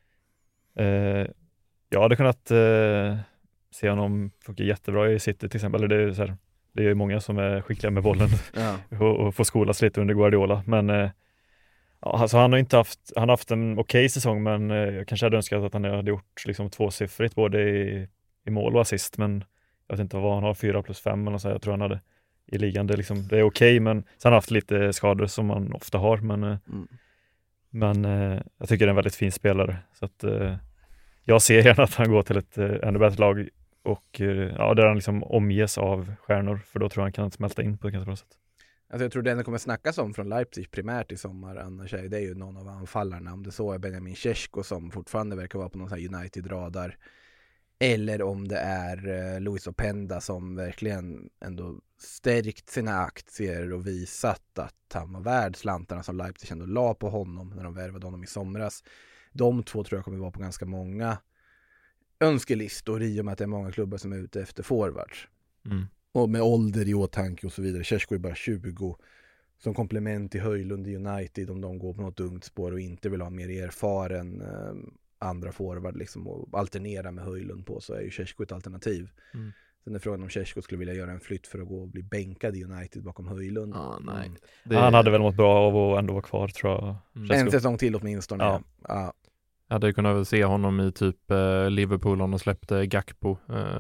jag hade kunnat se honom funka jättebra i City till exempel. Det är så här, det är ju många som är skickliga med bollen och får skolas lite under Guardiola. Men alltså han har haft en okej säsong, men jag kanske hade önskat att han hade gjort liksom 2-siffrigt både i mål och assist. Men jag vet inte vad han har, 4+5 eller så. Jag tror han hade i ligan. Det är okej, men sen har han haft lite skador som man ofta har. Men jag tycker det är en väldigt fin spelare. Så att jag ser gärna att han går till ett ännu bättre lag. Och där han liksom omges av stjärnor, för då tror jag han kan smälta in på ett ganska bra sätt. Alltså jag tror det kommer snackas om från Leipzig primärt i sommar, annars är det ju någon av anfallarna. Om det så är Benjamin Šeško som fortfarande verkar vara på någon sån här United-radar. Eller om det är Luis Openda som verkligen ändå stärkt sina aktier och visat att han var värd slantarna som Leipzig ändå la på honom när de värvade honom i somras. De två tror jag kommer vara på ganska många önskelistor i och med att det är många klubbar som är ute efter forwards. Och med ålder i åtanke och så vidare. Šeško är bara 20 som komplement till Højlund i United om de går på något ungt spår och inte vill ha mer erfaren andra forward liksom, och alternera med Højlund på, så är ju Šeško ett alternativ. Sen är frågan om Šeško skulle vilja göra en flytt för att gå och bli bänkad i United bakom Højlund. Nej. Han hade väl mått bra av att ändå vara kvar tror jag. En säsong till åtminstone. Ja. Jag hade kunnat väl se honom i typ Liverpool om de släppte Gakpo.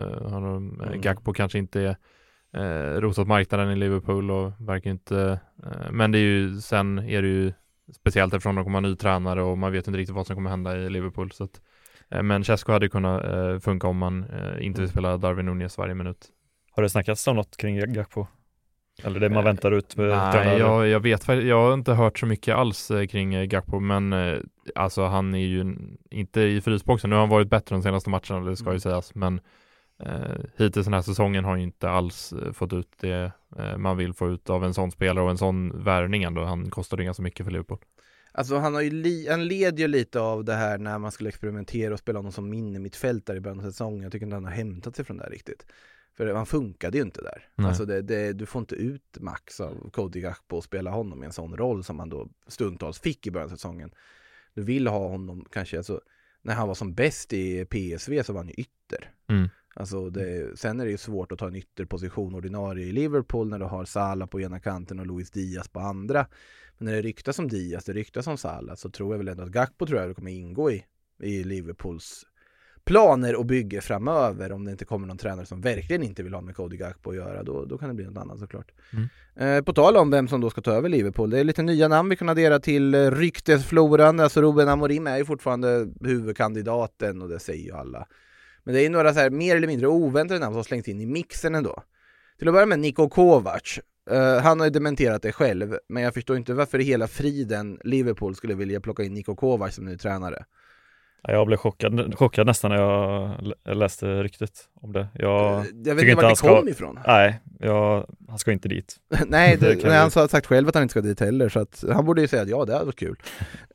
Gakpo kanske inte är rotat marknaden i Liverpool och verkar inte... men det är ju, sen är det ju speciellt eftersom de kommer ha ny tränare och man vet inte riktigt vad som kommer hända i Liverpool. Så att, men Šeško hade kunnat funka om man inte vill spela Darwin Núñez varje minut. Har det snackats om något kring Gakpo? Eller det man väntar ut med tränare? Jag har inte hört så mycket alls kring Gakpo, men alltså han är ju inte i frysboxen. Nu har han varit bättre de senaste matcherna, det ska ju sägas, men hittills den här säsongen har ju inte alls fått ut det man vill få ut av en sån spelare och en sån värvning ändå. Han kostade ganska mycket för Liverpool. Alltså han led ju lite av det här när man skulle experimentera och spela någon som mittfältare i början av säsongen. Jag tycker inte han har hämtat sig från det riktigt. För han funkade ju inte där. Nej. Alltså du får inte ut max av Cody Gakpo och spela honom i en sån roll som han då stundtals fick i början av säsongen. Du vill ha honom kanske, alltså, när han var som bäst i PSV så var han ju ytter. Alltså sen är det ju svårt att ta en ytterposition ordinarie i Liverpool när du har Salah på ena kanten och Luis Diaz på andra. Men när det ryktas om Diaz, det ryktas om Salah, så tror jag väl ändå att Gakpo tror jag kommer ingå i Liverpools planer och bygge framöver. Om det inte kommer någon tränare som verkligen inte vill ha med Cody Gakpo att göra, då kan det bli något annat såklart. På tal om vem som då ska ta över Liverpool, det är lite nya namn vi kan addera till ryktesfloran. Alltså Ruben Amorim är ju fortfarande huvudkandidaten och det säger ju alla. Men det är några så här mer eller mindre oväntade namn som har slängt in i mixen ändå. Till att börja med Niko Kovac. Han har ju dementerat det själv, men jag förstår inte varför i hela friden Liverpool skulle vilja plocka in Niko Kovac som ny tränare. Jag blev chockad nästan när jag läste ryktet om det. Jag vet inte vart det kom ifrån. Nej, han ska inte dit. Nej, han har sagt själv att han inte ska dit heller, så att han borde ju säga att ja, det hade varit kul.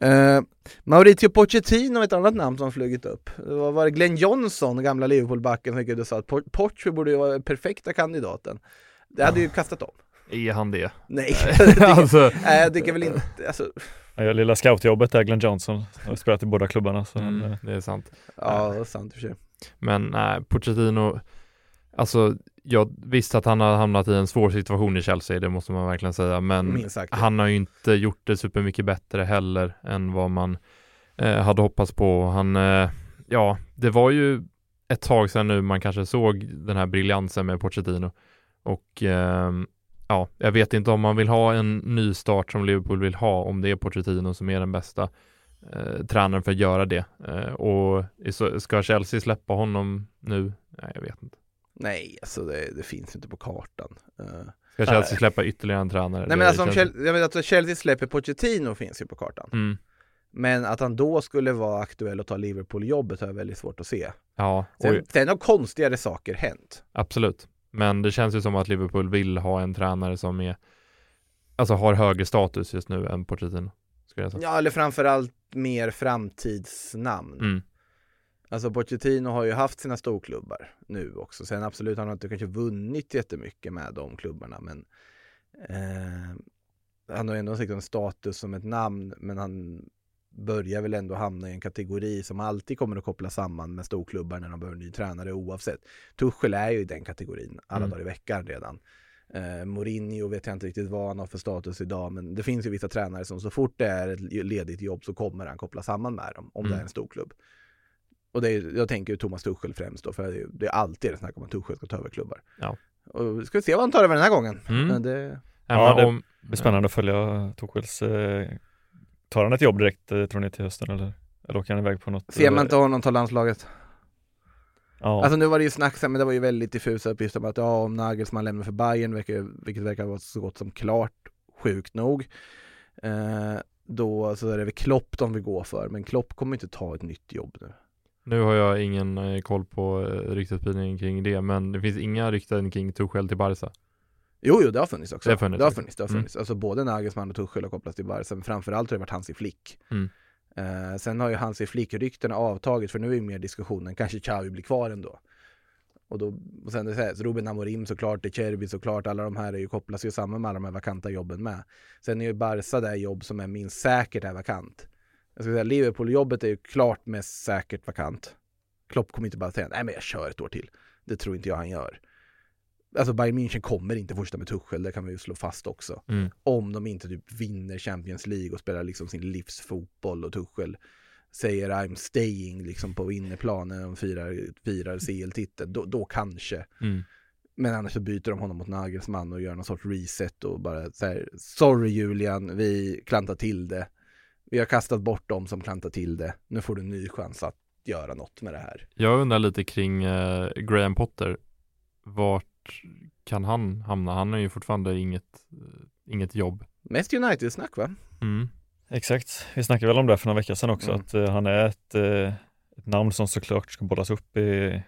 Mauricio Pochettino, ett annat namn som flugit upp. Det var Glenn Johnson, gamla Liverpool-backen, som sa att Poch borde ju vara den perfekta kandidaten. Det hade ju kastat om. Är han det? Nej, jag tycker väl inte. Alltså. Ja, lilla scoutjobbet där, Glenn Johnson har spelat i båda klubbarna. Så det är sant. Ja, det är sant för sig. Men Pochettino, alltså jag visste att han har hamnat i en svår situation i Chelsea, det måste man verkligen säga. Men han har ju inte gjort det supermycket bättre heller än vad man hade hoppats på. Det var ju ett tag sedan nu man kanske såg den här briljansen med Pochettino. Och jag vet inte om man vill ha en ny start som Liverpool vill ha, om det är Pochettino som är den bästa. tränaren för att göra det. Och ska Chelsea släppa honom nu? Nej, jag vet inte. Nej, alltså det finns inte på kartan. Ska Chelsea släppa ytterligare en tränare? Nej, men alltså jag vet att Chelsea släpper Pochettino finns ju på kartan. Mm. Men att han då skulle vara aktuell och ta Liverpool-jobbet har jag väldigt svårt att se. Ja, Sen har konstigare saker hänt. Absolut. Men det känns ju som att Liverpool vill ha en tränare som har högre status just nu än Pochettino. Ja, eller framförallt mer framtidsnamn. Mm. Alltså Pochettino har ju haft sina storklubbar nu också. Sen absolut har han inte kanske vunnit jättemycket med de klubbarna. Men han har ändå en status som ett namn. Men han börjar väl ändå hamna i en kategori som alltid kommer att koppla samman med storklubbar när de behöver en ny tränare oavsett. Tuchel är ju i den kategorin alla dagar i veckan redan. Mourinho vet jag inte riktigt vad han har för status idag, men det finns ju vissa tränare som så fort det är ett ledigt jobb så kommer han koppla samman med dem om det är en storklubb. Och jag tänker ju Thomas Tuchel främst då, för det är alltid det snack om att Tuchel ska ta över klubbar. Ja. Och ska vi se vad han tar över den här gången. Men det blir spännande att följa Tuchels. Tar han ett jobb direkt, tror ni, till hösten eller åker han iväg på något? Ser man inte honom ta landslaget? Ja. Alltså nu var det ju snack, men det var ju väldigt diffusa uppgifter om att om Nagelsmann lämnar för Bayern, vilket verkar vara så gott som klart, sjukt nog. Då så är det väl Klopp de vill gå för, men Klopp kommer inte ta ett nytt jobb nu. Nu har jag ingen koll på ryktesspridningen kring det, men det finns inga rykten kring Tuchel till Barca. Jo, det har funnits också. Det har funnits. Mm. Alltså både Nagelsmann och Tuchel har kopplats till Barca, men framförallt har det varit Hansi Flick. Sen har ju Hansi Flick-ryktena avtagit, för nu är ju mer diskussionen, kanske Xavi blir kvar ändå. Och sen det sägs, Ruben Amorim såklart, De Chervi såklart, alla de här är ju kopplas ju samman med alla de här vakanta jobben med. Sen är ju Barca det jobb som är minst säkert är vakant. Jag ska säga, Liverpool-jobbet är ju klart mest säkert vakant. Klopp kommer inte bara säga, nej men jag kör ett år till. Det tror inte jag han gör. Alltså Bayern München kommer inte fortsätta med Tuchel, det kan vi ju slå fast också. Om de inte typ vinner Champions League och spelar liksom sin livsfotboll och Tuchel säger I'm staying liksom på innerplanen när de firar CL-titeln, då kanske. Men annars så byter de honom mot Nagelsmann och gör någon sorts reset och bara säger sorry Julian, vi klantar till det. Vi har kastat bort dem som klantar till det. Nu får du en ny chans att göra något med det här. Jag undrar lite kring Graham Potter. Vart kan han hamna? Han har ju fortfarande inget jobb. Mest United-snack, va? Exakt. Vi snackade väl om det för några veckor sedan också. Att han är ett namn som såklart ska bollas upp i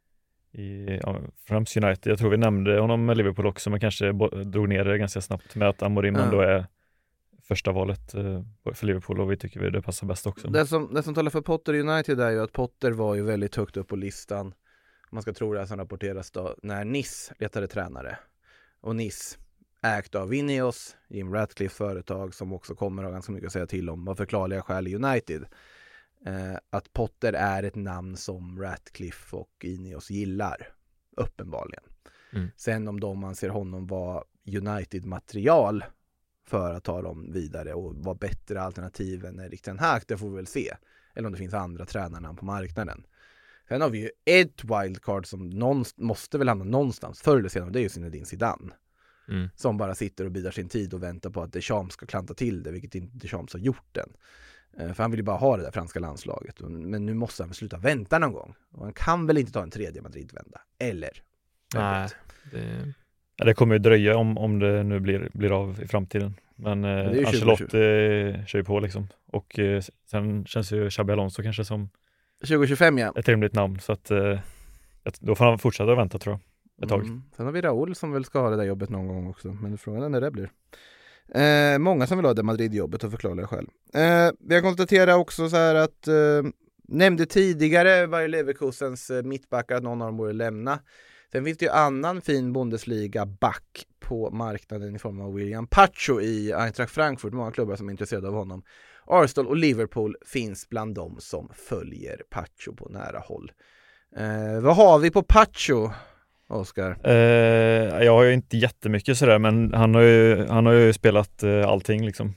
främst United. Jag tror vi nämnde honom med Liverpool också, men kanske drog ner det ganska snabbt med att Amorim ändå är första valet för Liverpool, och vi tycker det passar bäst också. Det som talar för Potter United är ju att Potter var ju väldigt högt upp på listan. Man ska tro det som rapporteras då, när Nice letade tränare. Och Nice ägt av Ineos, Jim Ratcliffe företag som också kommer att ha ganska mycket att säga till om av förklarliga skäl i United. Att Potter är ett namn som Ratcliffe och Ineos gillar, uppenbarligen. Sen om de anser honom vara United-material för att ta dem vidare och vara bättre alternativ än Erik Ten Hag, det får vi väl se. Eller om det finns andra tränarnamn på marknaden. Sen har vi ju ett wildcard som måste väl hamna någonstans förr eller senare, det är ju Zinedine Zidane. Som bara sitter och bidrar sin tid och väntar på att Deschamps ska klanta till det, vilket inte Deschamps har gjort än. För han vill ju bara ha det där franska landslaget. Men nu måste han sluta vänta någon gång. Och han kan väl inte ta en tredje Madrid-vända. Eller? Nej. Det kommer ju dröja om det nu blir av i framtiden. Men Ancelotti kör ju på liksom. Och sen känns ju Xabi Alonso kanske som 2025, ja. Ett rimligt namn. Så att då får han fortsätta att vänta, tror jag. Ett tag. Sen har vi Raúl som väl ska ha det där jobbet någon gång också. Men frågan är när det blir. Många som vill ha det Madrid-jobbet och förklarliga skäl. Vi har konstaterat också så här att nämnde tidigare Bayer Leverkusens mittbackar att någon av dem borde lämna. Sen finns det ju annan fin Bundesliga-back på marknaden i form av William Pacho i Eintracht Frankfurt. Många klubbar som är intresserade av honom. Arsenal och Liverpool finns bland dem som följer Pacho på nära håll. Vad har vi på Pacho, Oskar? Jag har ju inte jättemycket sådär, men han har ju spelat allting liksom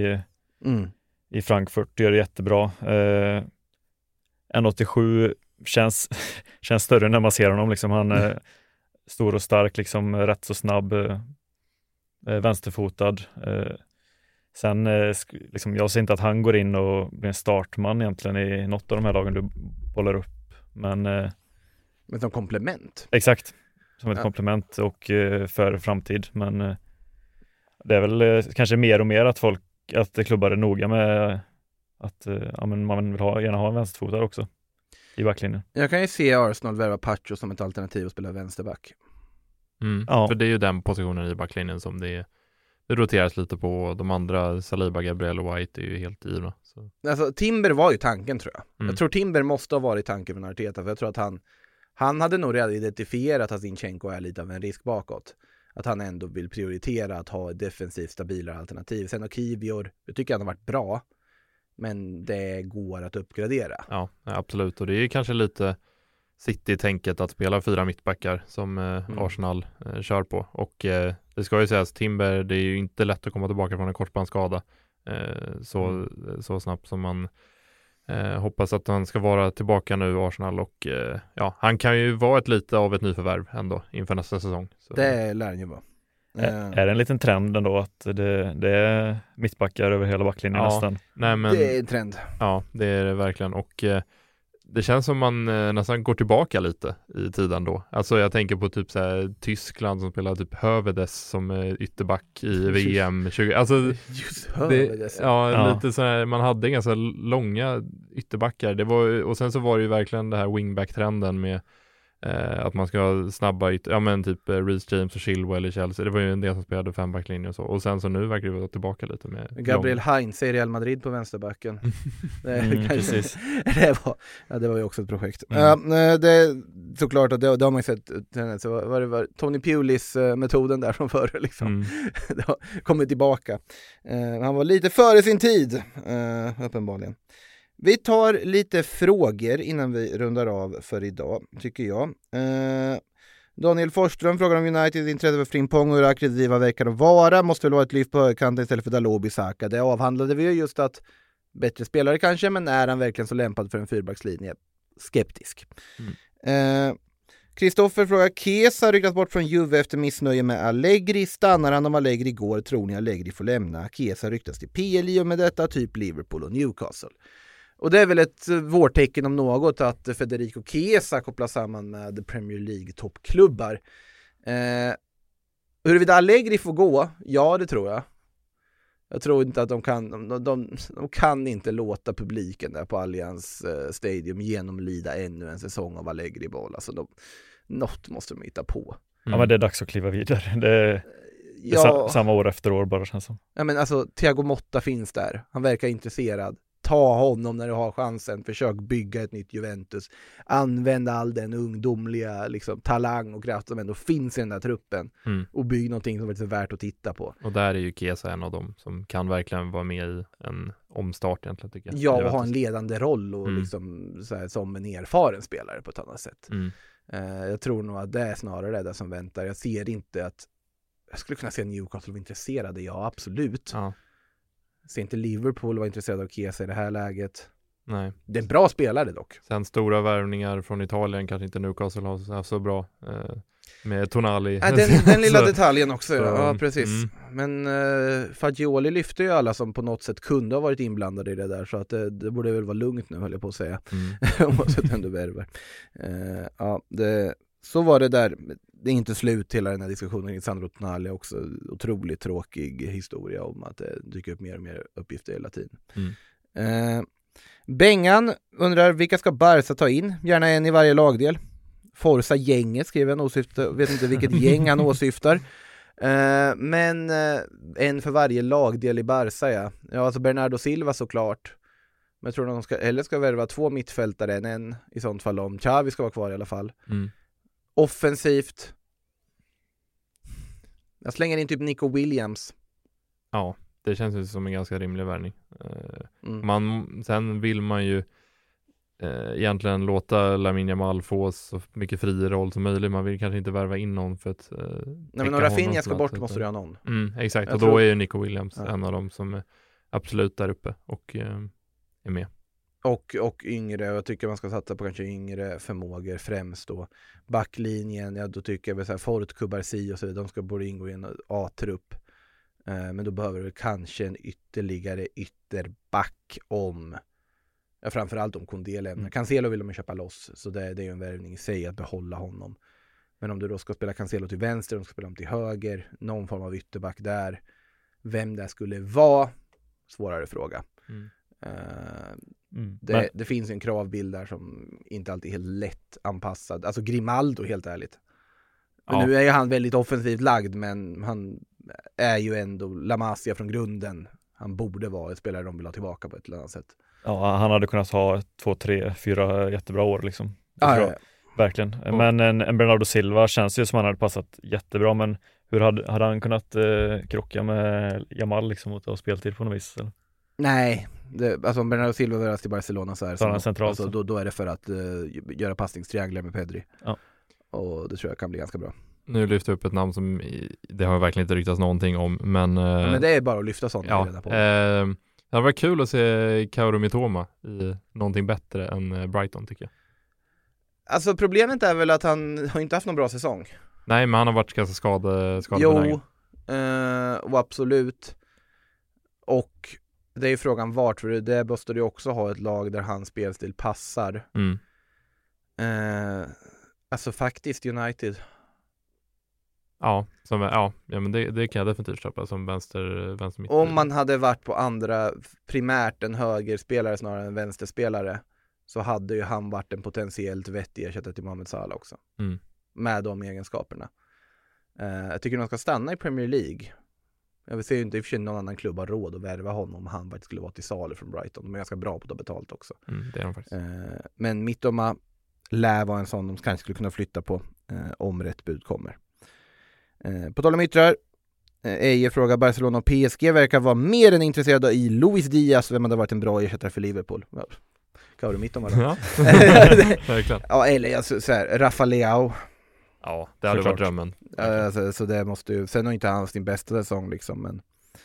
i Frankfurt, gör det jättebra. 1,87 känns större när man ser honom liksom. Han är stor och stark liksom, rätt så snabb, vänsterfotad, Sen liksom, jag ser inte att han går in och blir en startman egentligen i något av de här lagen du bollar upp. Men som komplement. Exakt, som ett komplement och för framtid. Men det är väl kanske mer och mer att klubbar är noga med att man vill gärna ha en vänsterfotare också i backlinjen. Jag kan ju se Arsenal värva Pacho som ett alternativ att spela vänsterback. För det är ju den positionen i backlinjen som det roteras lite på. De andra, Saliba, Gabriel och White, är ju helt givna. Alltså Timber var ju tanken, tror jag. Jag tror Timber måste ha varit tanken för Arteta, för jag tror att han hade nog redan identifierat att Zinchenko är lite av en risk bakåt. Att han ändå vill prioritera att ha ett defensivt stabilare alternativ. Sen och Kivior, jag tycker han har varit bra, men det går att uppgradera. Ja, absolut. Och det är ju kanske lite City-tänket att spela 4 mittbackar som Arsenal kör på. Och det ska ju sägas, Timber, det är ju inte lätt att komma tillbaka från en korsbandsskada så snabbt som man hoppas att han ska vara tillbaka nu, Arsenal. Och han kan ju vara lite av ett nyförvärv ändå inför nästa säsong. Så. Det lär han ju vara. Är det en liten trend ändå att det är mittbackar över hela backlinjen nästan? Nej, men, det är en trend. Ja, det är det verkligen. Och det känns som man nästan går tillbaka lite i tiden då. Alltså jag tänker på typ så här Tyskland som spelar typ Hövedes som ytterback i VM 20. Alltså just Hövedes. Lite så här, man hade ganska långa ytterbackar. Och sen så var det ju verkligen det här wingback-trenden med att man ska ha snabba typ Reece James och Chilwell i Chelsea. Det var ju en del som spelade 5-backlinjer och så. Och sen så nu verkar det vara tillbaka lite med Gabriel Heinz i Real Madrid på vänsterbacken. Precis. Det var ju också ett projekt. Det såklart att det har man ju sett. Så var Tony Pulis metoden där från förr liksom. Det har kommit tillbaka. Han var lite före sin tid uppenbarligen. Vi tar lite frågor innan vi rundar av för idag, tycker jag. Daniel Forsström frågar om Uniteds intresse för Frimpong och hur aktiva verkar att vara. Måste väl vara ett lyft på högerkanten istället för Dalot Saka. Det avhandlade vi ju just att bättre spelare kanske, men är han verkligen så lämpad för en fyrbackslinje? Skeptisk. Kristoffer frågar, Chiesa ryktas bort från Juve efter missnöje med Allegri. Stannar han om Allegri går? Tror ni Allegri får lämna? Chiesa ryktas till PL och med detta typ Liverpool och Newcastle. Och det är väl ett vårtecken om något att Federico Chiesa kopplas samman med Premier League toppklubbar. Huruvida Allegri får gå? Ja, det tror jag. Jag tror inte att de kan inte låta publiken där på Allianz Stadium genomlida ännu en säsong av Allegri-boll. Alltså något måste de hitta på. Ja, men det är dags att kliva vidare. Det är samma år efter år bara, känns som. Ja, men alltså Thiago Motta finns där. Han verkar intresserad. Ta honom när du har chansen. Försök bygga ett nytt Juventus. Använd all den ungdomliga liksom, talang och kraft som ändå finns i den där truppen. Och bygg någonting som är värt att titta på. Och där är ju Chiesa en av dem som kan verkligen vara med i en omstart egentligen, tycker jag. Ja, och ha en ledande roll och liksom, så här, som en erfaren spelare på ett annat sätt. Jag tror nog att det är snarare det som väntar. Jag ser inte att jag skulle kunna se Newcastle vara intresserade. Ja, absolut. Ja. Ser inte Liverpool vara intresserad av Chiesa i det här läget. Nej. Det är en bra spelare dock. Sen stora värvningar från Italien kanske inte Newcastle har haft så bra med Tonali. Den lilla detaljen också. Ja, precis. Men Fagioli lyfte ju alla som på något sätt kunde ha varit inblandade i det där. Så att det borde väl vara lugnt nu, höll jag på att säga. Oavsett vem du värvar. Så var det där. Det är inte slut hela den här diskussionen i Sandro Tonali, också otroligt tråkig historia om att det dyker upp mer och mer uppgifter hela tiden. Bengan undrar, vilka ska Barca ta in? Gärna en i varje lagdel. Forza-gänget skriver han, åsyftar, vet inte vilket gäng han åsyftar. Men en för varje lagdel i Barca, ja. Ja, alltså Bernardo Silva såklart. Men jag tror att de ska värva 2 mittfältare än en i sånt fall, om Xavi ska vara kvar i alla fall. Offensivt. Jag slänger in typ Nico Williams. Ja, det känns ju som en ganska rimlig värvning. Sen vill man ju egentligen låta Lamine Yamal få så mycket fri roll som möjligt. Man vill kanske inte värva in någon för att men om Rafinha ska bort måste du ha någon. Exakt, och då är ju Nico Williams en av dem som är absolut där uppe och är med. Och yngre, jag tycker man ska satsa på kanske yngre förmågor främst då. Backlinjen, ja då tycker jag väl så här Fort, Kubarsi och så vidare, de ska borde ingå i en A-trupp. Men då behöver du kanske en ytterligare ytterback framförallt om Koundé lämnar. Cancelo vill de köpa loss, så det är ju en värvning i sig att behålla honom. Men om du då ska spela Cancelo till vänster, de ska spela dem till höger, någon form av ytterback där. Vem det skulle vara, svårare fråga. Det finns en kravbild där som inte alltid är helt lätt anpassad. Alltså Grimaldo, helt ärligt. Men nu är ju han väldigt offensivt lagd, men han är ju ändå La Masia från grunden. Han borde vara ett spelare de vill ha tillbaka på ett eller annat sätt. Ja, han hade kunnat ha 2, 3, 4 jättebra år liksom. Verkligen. Men en Bernardo Silva känns ju som han hade passat jättebra, men hur hade han kunnat krocka med Jamal liksom och ta speltid på något vis? Eller? Nej, alltså om Bernardo Silva värvas till Barcelona så är det alltså, då är det för att göra passningstrianglar med Pedri. Ja. Och det tror jag kan bli ganska bra. Nu lyfter jag upp ett namn som det har verkligen inte ryktats någonting om, men men det är bara att lyfta sånt. Det var kul att se Kaoru Mitoma i någonting bättre än Brighton, tycker jag. Alltså problemet är väl att han har inte haft någon bra säsong. Nej, men han har varit ganska skadebenägen. Jo, och absolut. Och det är ju frågan vart, för det måste du också ha ett lag där hans spelstil passar. Alltså faktiskt United. Men det kan jag definitivt köpa som vänster mitt. Om man hade varit på andra, primärt en högerspelare snarare än en vänsterspelare, så hade ju han varit en potentiellt vettig ersättare till Mohamed Salah också. Med de egenskaperna. Jag tycker de ska stanna i Premier League. Jag ser ju inte i och för sig någon annan klubb har råd att värva honom om han faktiskt skulle vara till salu från Brighton. De är ganska bra på att ta betalt också. Det är de faktiskt. Men Mittoma lär vara en sån de kanske skulle kunna flytta på om rätt bud kommer. På tal om yttrar, Eje frågar Barcelona och PSG verkar vara mer än intresserade i Luis Diaz, vem hade varit en bra ersättare för Liverpool. Kaoru Mitoma då. Verkligen. Ja, eller alltså, så här, Rafa Leao. Ja, det hade varit drömmen. Alltså, så det måste ju, sen har inte han sin bästa säsong liksom, men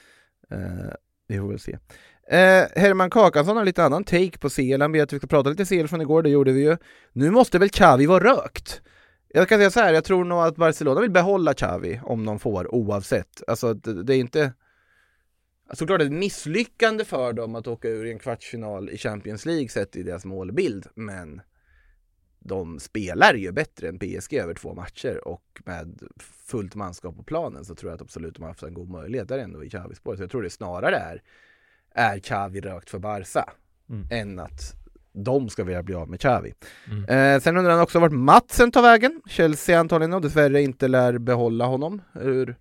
vi får väl se. Herman Kakansson har lite annan take på CL. Han ber att vi ska prata lite CL från igår, det gjorde vi ju. Nu måste väl Xavi vara rökt? Jag kan säga så här, jag tror nog att Barcelona vill behålla Xavi om de får, oavsett. Alltså det är inte... Alltså klart det är ett misslyckande för dem att åka ur en kvartsfinal i Champions League sett i deras målbild, men de spelar ju bättre än PSG över 2 matcher, och med fullt manskap på planen så tror jag att absolut de har haft en god möjlighet där ändå i Xavis spår. Så jag tror det snarare är Xavi rökt för Barca än att de ska vilja bli av med Xavi. Sen undrar han också vart Madsen tar vägen. Chelsea antagligen, och dessvärre inte lär behålla honom. Hur?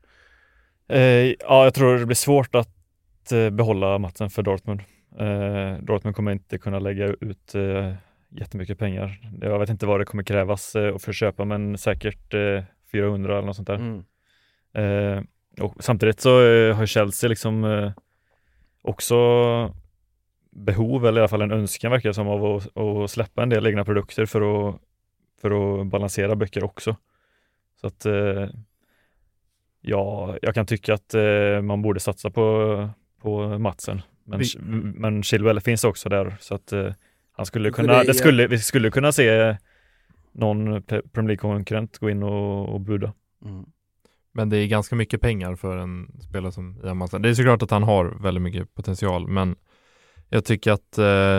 Ja, jag tror det blir svårt att behålla Madsen för Dortmund. Dortmund kommer inte kunna lägga ut jättemycket pengar. Jag vet inte vad det kommer krävas för att köpa, men säkert 400 eller något sånt där. Och samtidigt så har Chelsea liksom också behov, eller i alla fall en önskan verkar som, av att släppa en del egna produkter för att balansera böcker också. Så att jag kan tycka att man borde satsa på Madsen. Men Chilwell finns också där, så att han skulle kunna, vi skulle kunna se någon Premier League-konkurrent gå in och buda. Men det är ganska mycket pengar för en spelare som Ian Madsen. Det är såklart att han har väldigt mycket potential, men jag tycker att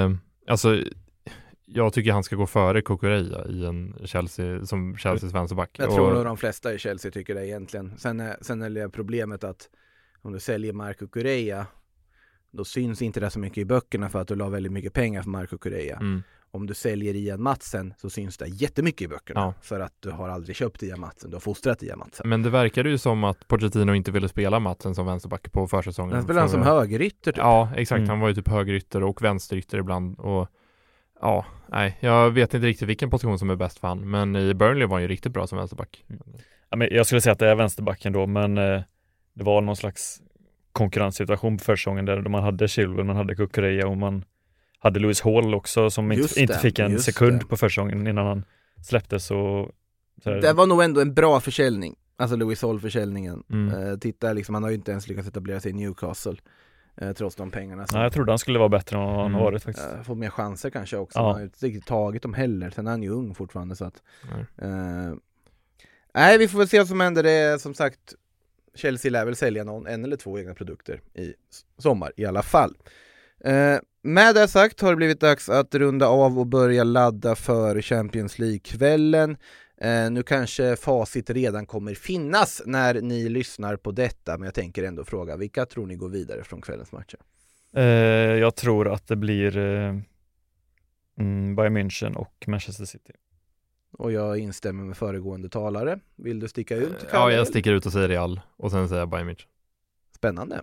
jag tycker han ska gå före Cucurella i en Chelsea, som Chelseas vänsterback. Jag tror nog de flesta i Chelsea tycker det egentligen. Sen är det problemet att om du säljer Marco Cucurella, då syns inte det så mycket i böckerna för att du la väldigt mycket pengar för Marco Cucurella. Om du säljer Ian Madsen så syns det jättemycket i böckerna för att du har aldrig köpt Ian Madsen, du har fostrat Ian Madsen. Men det verkar ju som att Pochettino inte ville spela Madsen som vänsterback på försäsongen. Han spelade han som högerytter typ. Ja, exakt. Han var ju typ högerytter och vänsterytter ibland, och jag vet inte riktigt vilken position som är bäst för han, men i Burnley var han ju riktigt bra som vänsterback. Ja, men jag skulle säga att det är vänsterbacken då, men det var någon slags konkurrenssituation på försäsongen där man hade Chilwell, man hade Cucurella och man hade Lewis Hall också som inte fick en sekund på försäsongen innan han släpptes. Det var nog ändå en bra försäljning, alltså Lewis Hall-försäljningen. Titta, liksom, han har ju inte ens lyckats etablera sig i Newcastle trots de pengarna. Nej, jag trodde han skulle vara bättre än han har varit faktiskt. Få mer chanser kanske också. Han har ju inte riktigt tagit dem heller. Sen är han ju ung fortfarande, så att nej, vi får väl se vad som händer. Det är som sagt Chelsea lär väl sälja en eller två egna produkter i sommar i alla fall. Med det sagt har det blivit dags att runda av och börja ladda för Champions League-kvällen. Nu kanske facit redan kommer finnas när ni lyssnar på detta, men jag tänker ändå fråga, vilka tror ni går vidare från kvällens matcher? Jag tror att det blir Bayern München och Manchester City. Och jag instämmer med föregående talare. Vill du sticka ut? Kalle? Ja, jag sticker ut och säger Real. Och sen säger jag Bayern München. Spännande.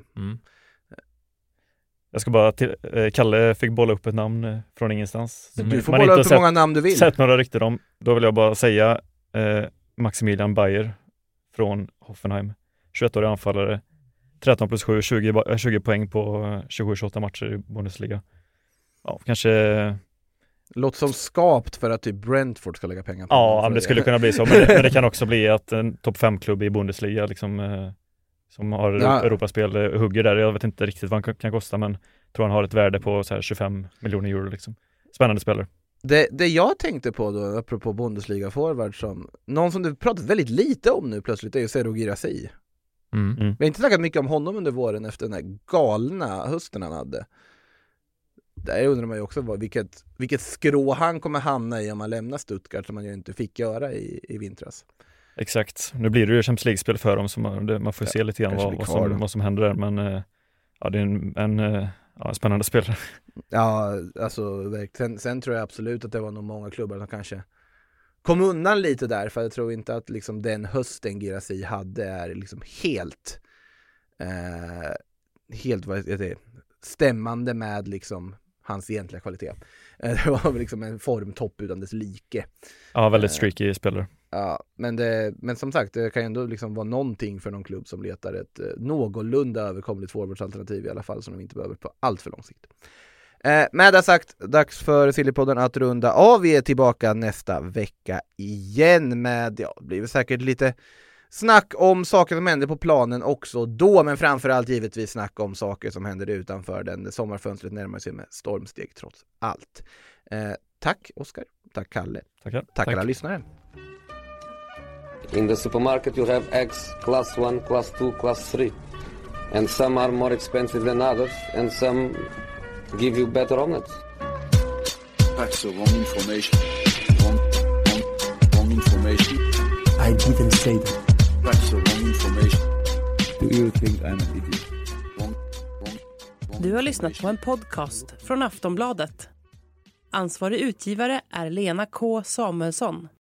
Jag ska bara Kalle fick bolla upp ett namn från ingenstans. Du får bolla upp hur många namn du vill. Sett några rykten om. Då vill jag bara säga Maximilian Bayer från Hoffenheim. 21-årig anfallare. 13+7, 20 poäng på 27-28 matcher i Bundesliga. Ja, kanske... Låter som skapt för att typ Brentford ska lägga pengar på. Ja, det skulle kunna bli så. Men det kan också bli att en topp 5-klubb i Bundesliga liksom, som har Europaspel hugger där. Jag vet inte riktigt vad han kan kosta, men tror han har ett värde på så här 25 miljoner euro. Liksom. Spännande spelare. Det jag tänkte på då, apropå Bundesliga-forward, som någon som du pratat väldigt lite om nu plötsligt, är ju Serhou Guirassy. Vi har inte snackat mycket om honom under våren efter den här galna hösten han hade. Där undrar man ju också vilket skrå han kommer hamna i om man lämnar Stuttgart, som man ju inte fick göra i vintras. Exakt. Nu blir det ju Champions League-spel för dem, så man får se lite grann vad som händer där. Men ja, det är en spännande spelare. Ja, alltså sen tror jag absolut att det var nog många klubbar som kanske kom undan lite där, för jag tror inte att liksom den hösten Guirassy hade är liksom helt vad heter det, stämmande med liksom hans egentliga kvalitet. Det var liksom en formtopp utan dess like. Ja, väldigt streaky spelare. Ja, men som sagt, det kan ju ändå liksom vara någonting för någon klubb som letar ett någorlunda överkomligt forwardsalternativ i alla fall, som de inte behöver på allt för lång sikt. Med det sagt, dags för Sillypodden att runda av. Vi är tillbaka nästa vecka igen med, det blir väl säkert lite snack om saker som händer på planen också då, men framförallt givetvis snack om saker som händer utanför. Den sommarfönstret närmar sig med stormsteg trots allt. Tack Oskar, tack Kalle, tack alla lyssnare. In the supermarket you have eggs class 1, class 2, class 3. And some are more expensive than others, and some give you better omelets. That's the wrong information. Wrong information. I didn't say that. That's the wrong information. Do you think I'm an idiot? Du har lyssnat på en podcast från Aftonbladet. Ansvarig utgivare är Lena K. Samuelsson.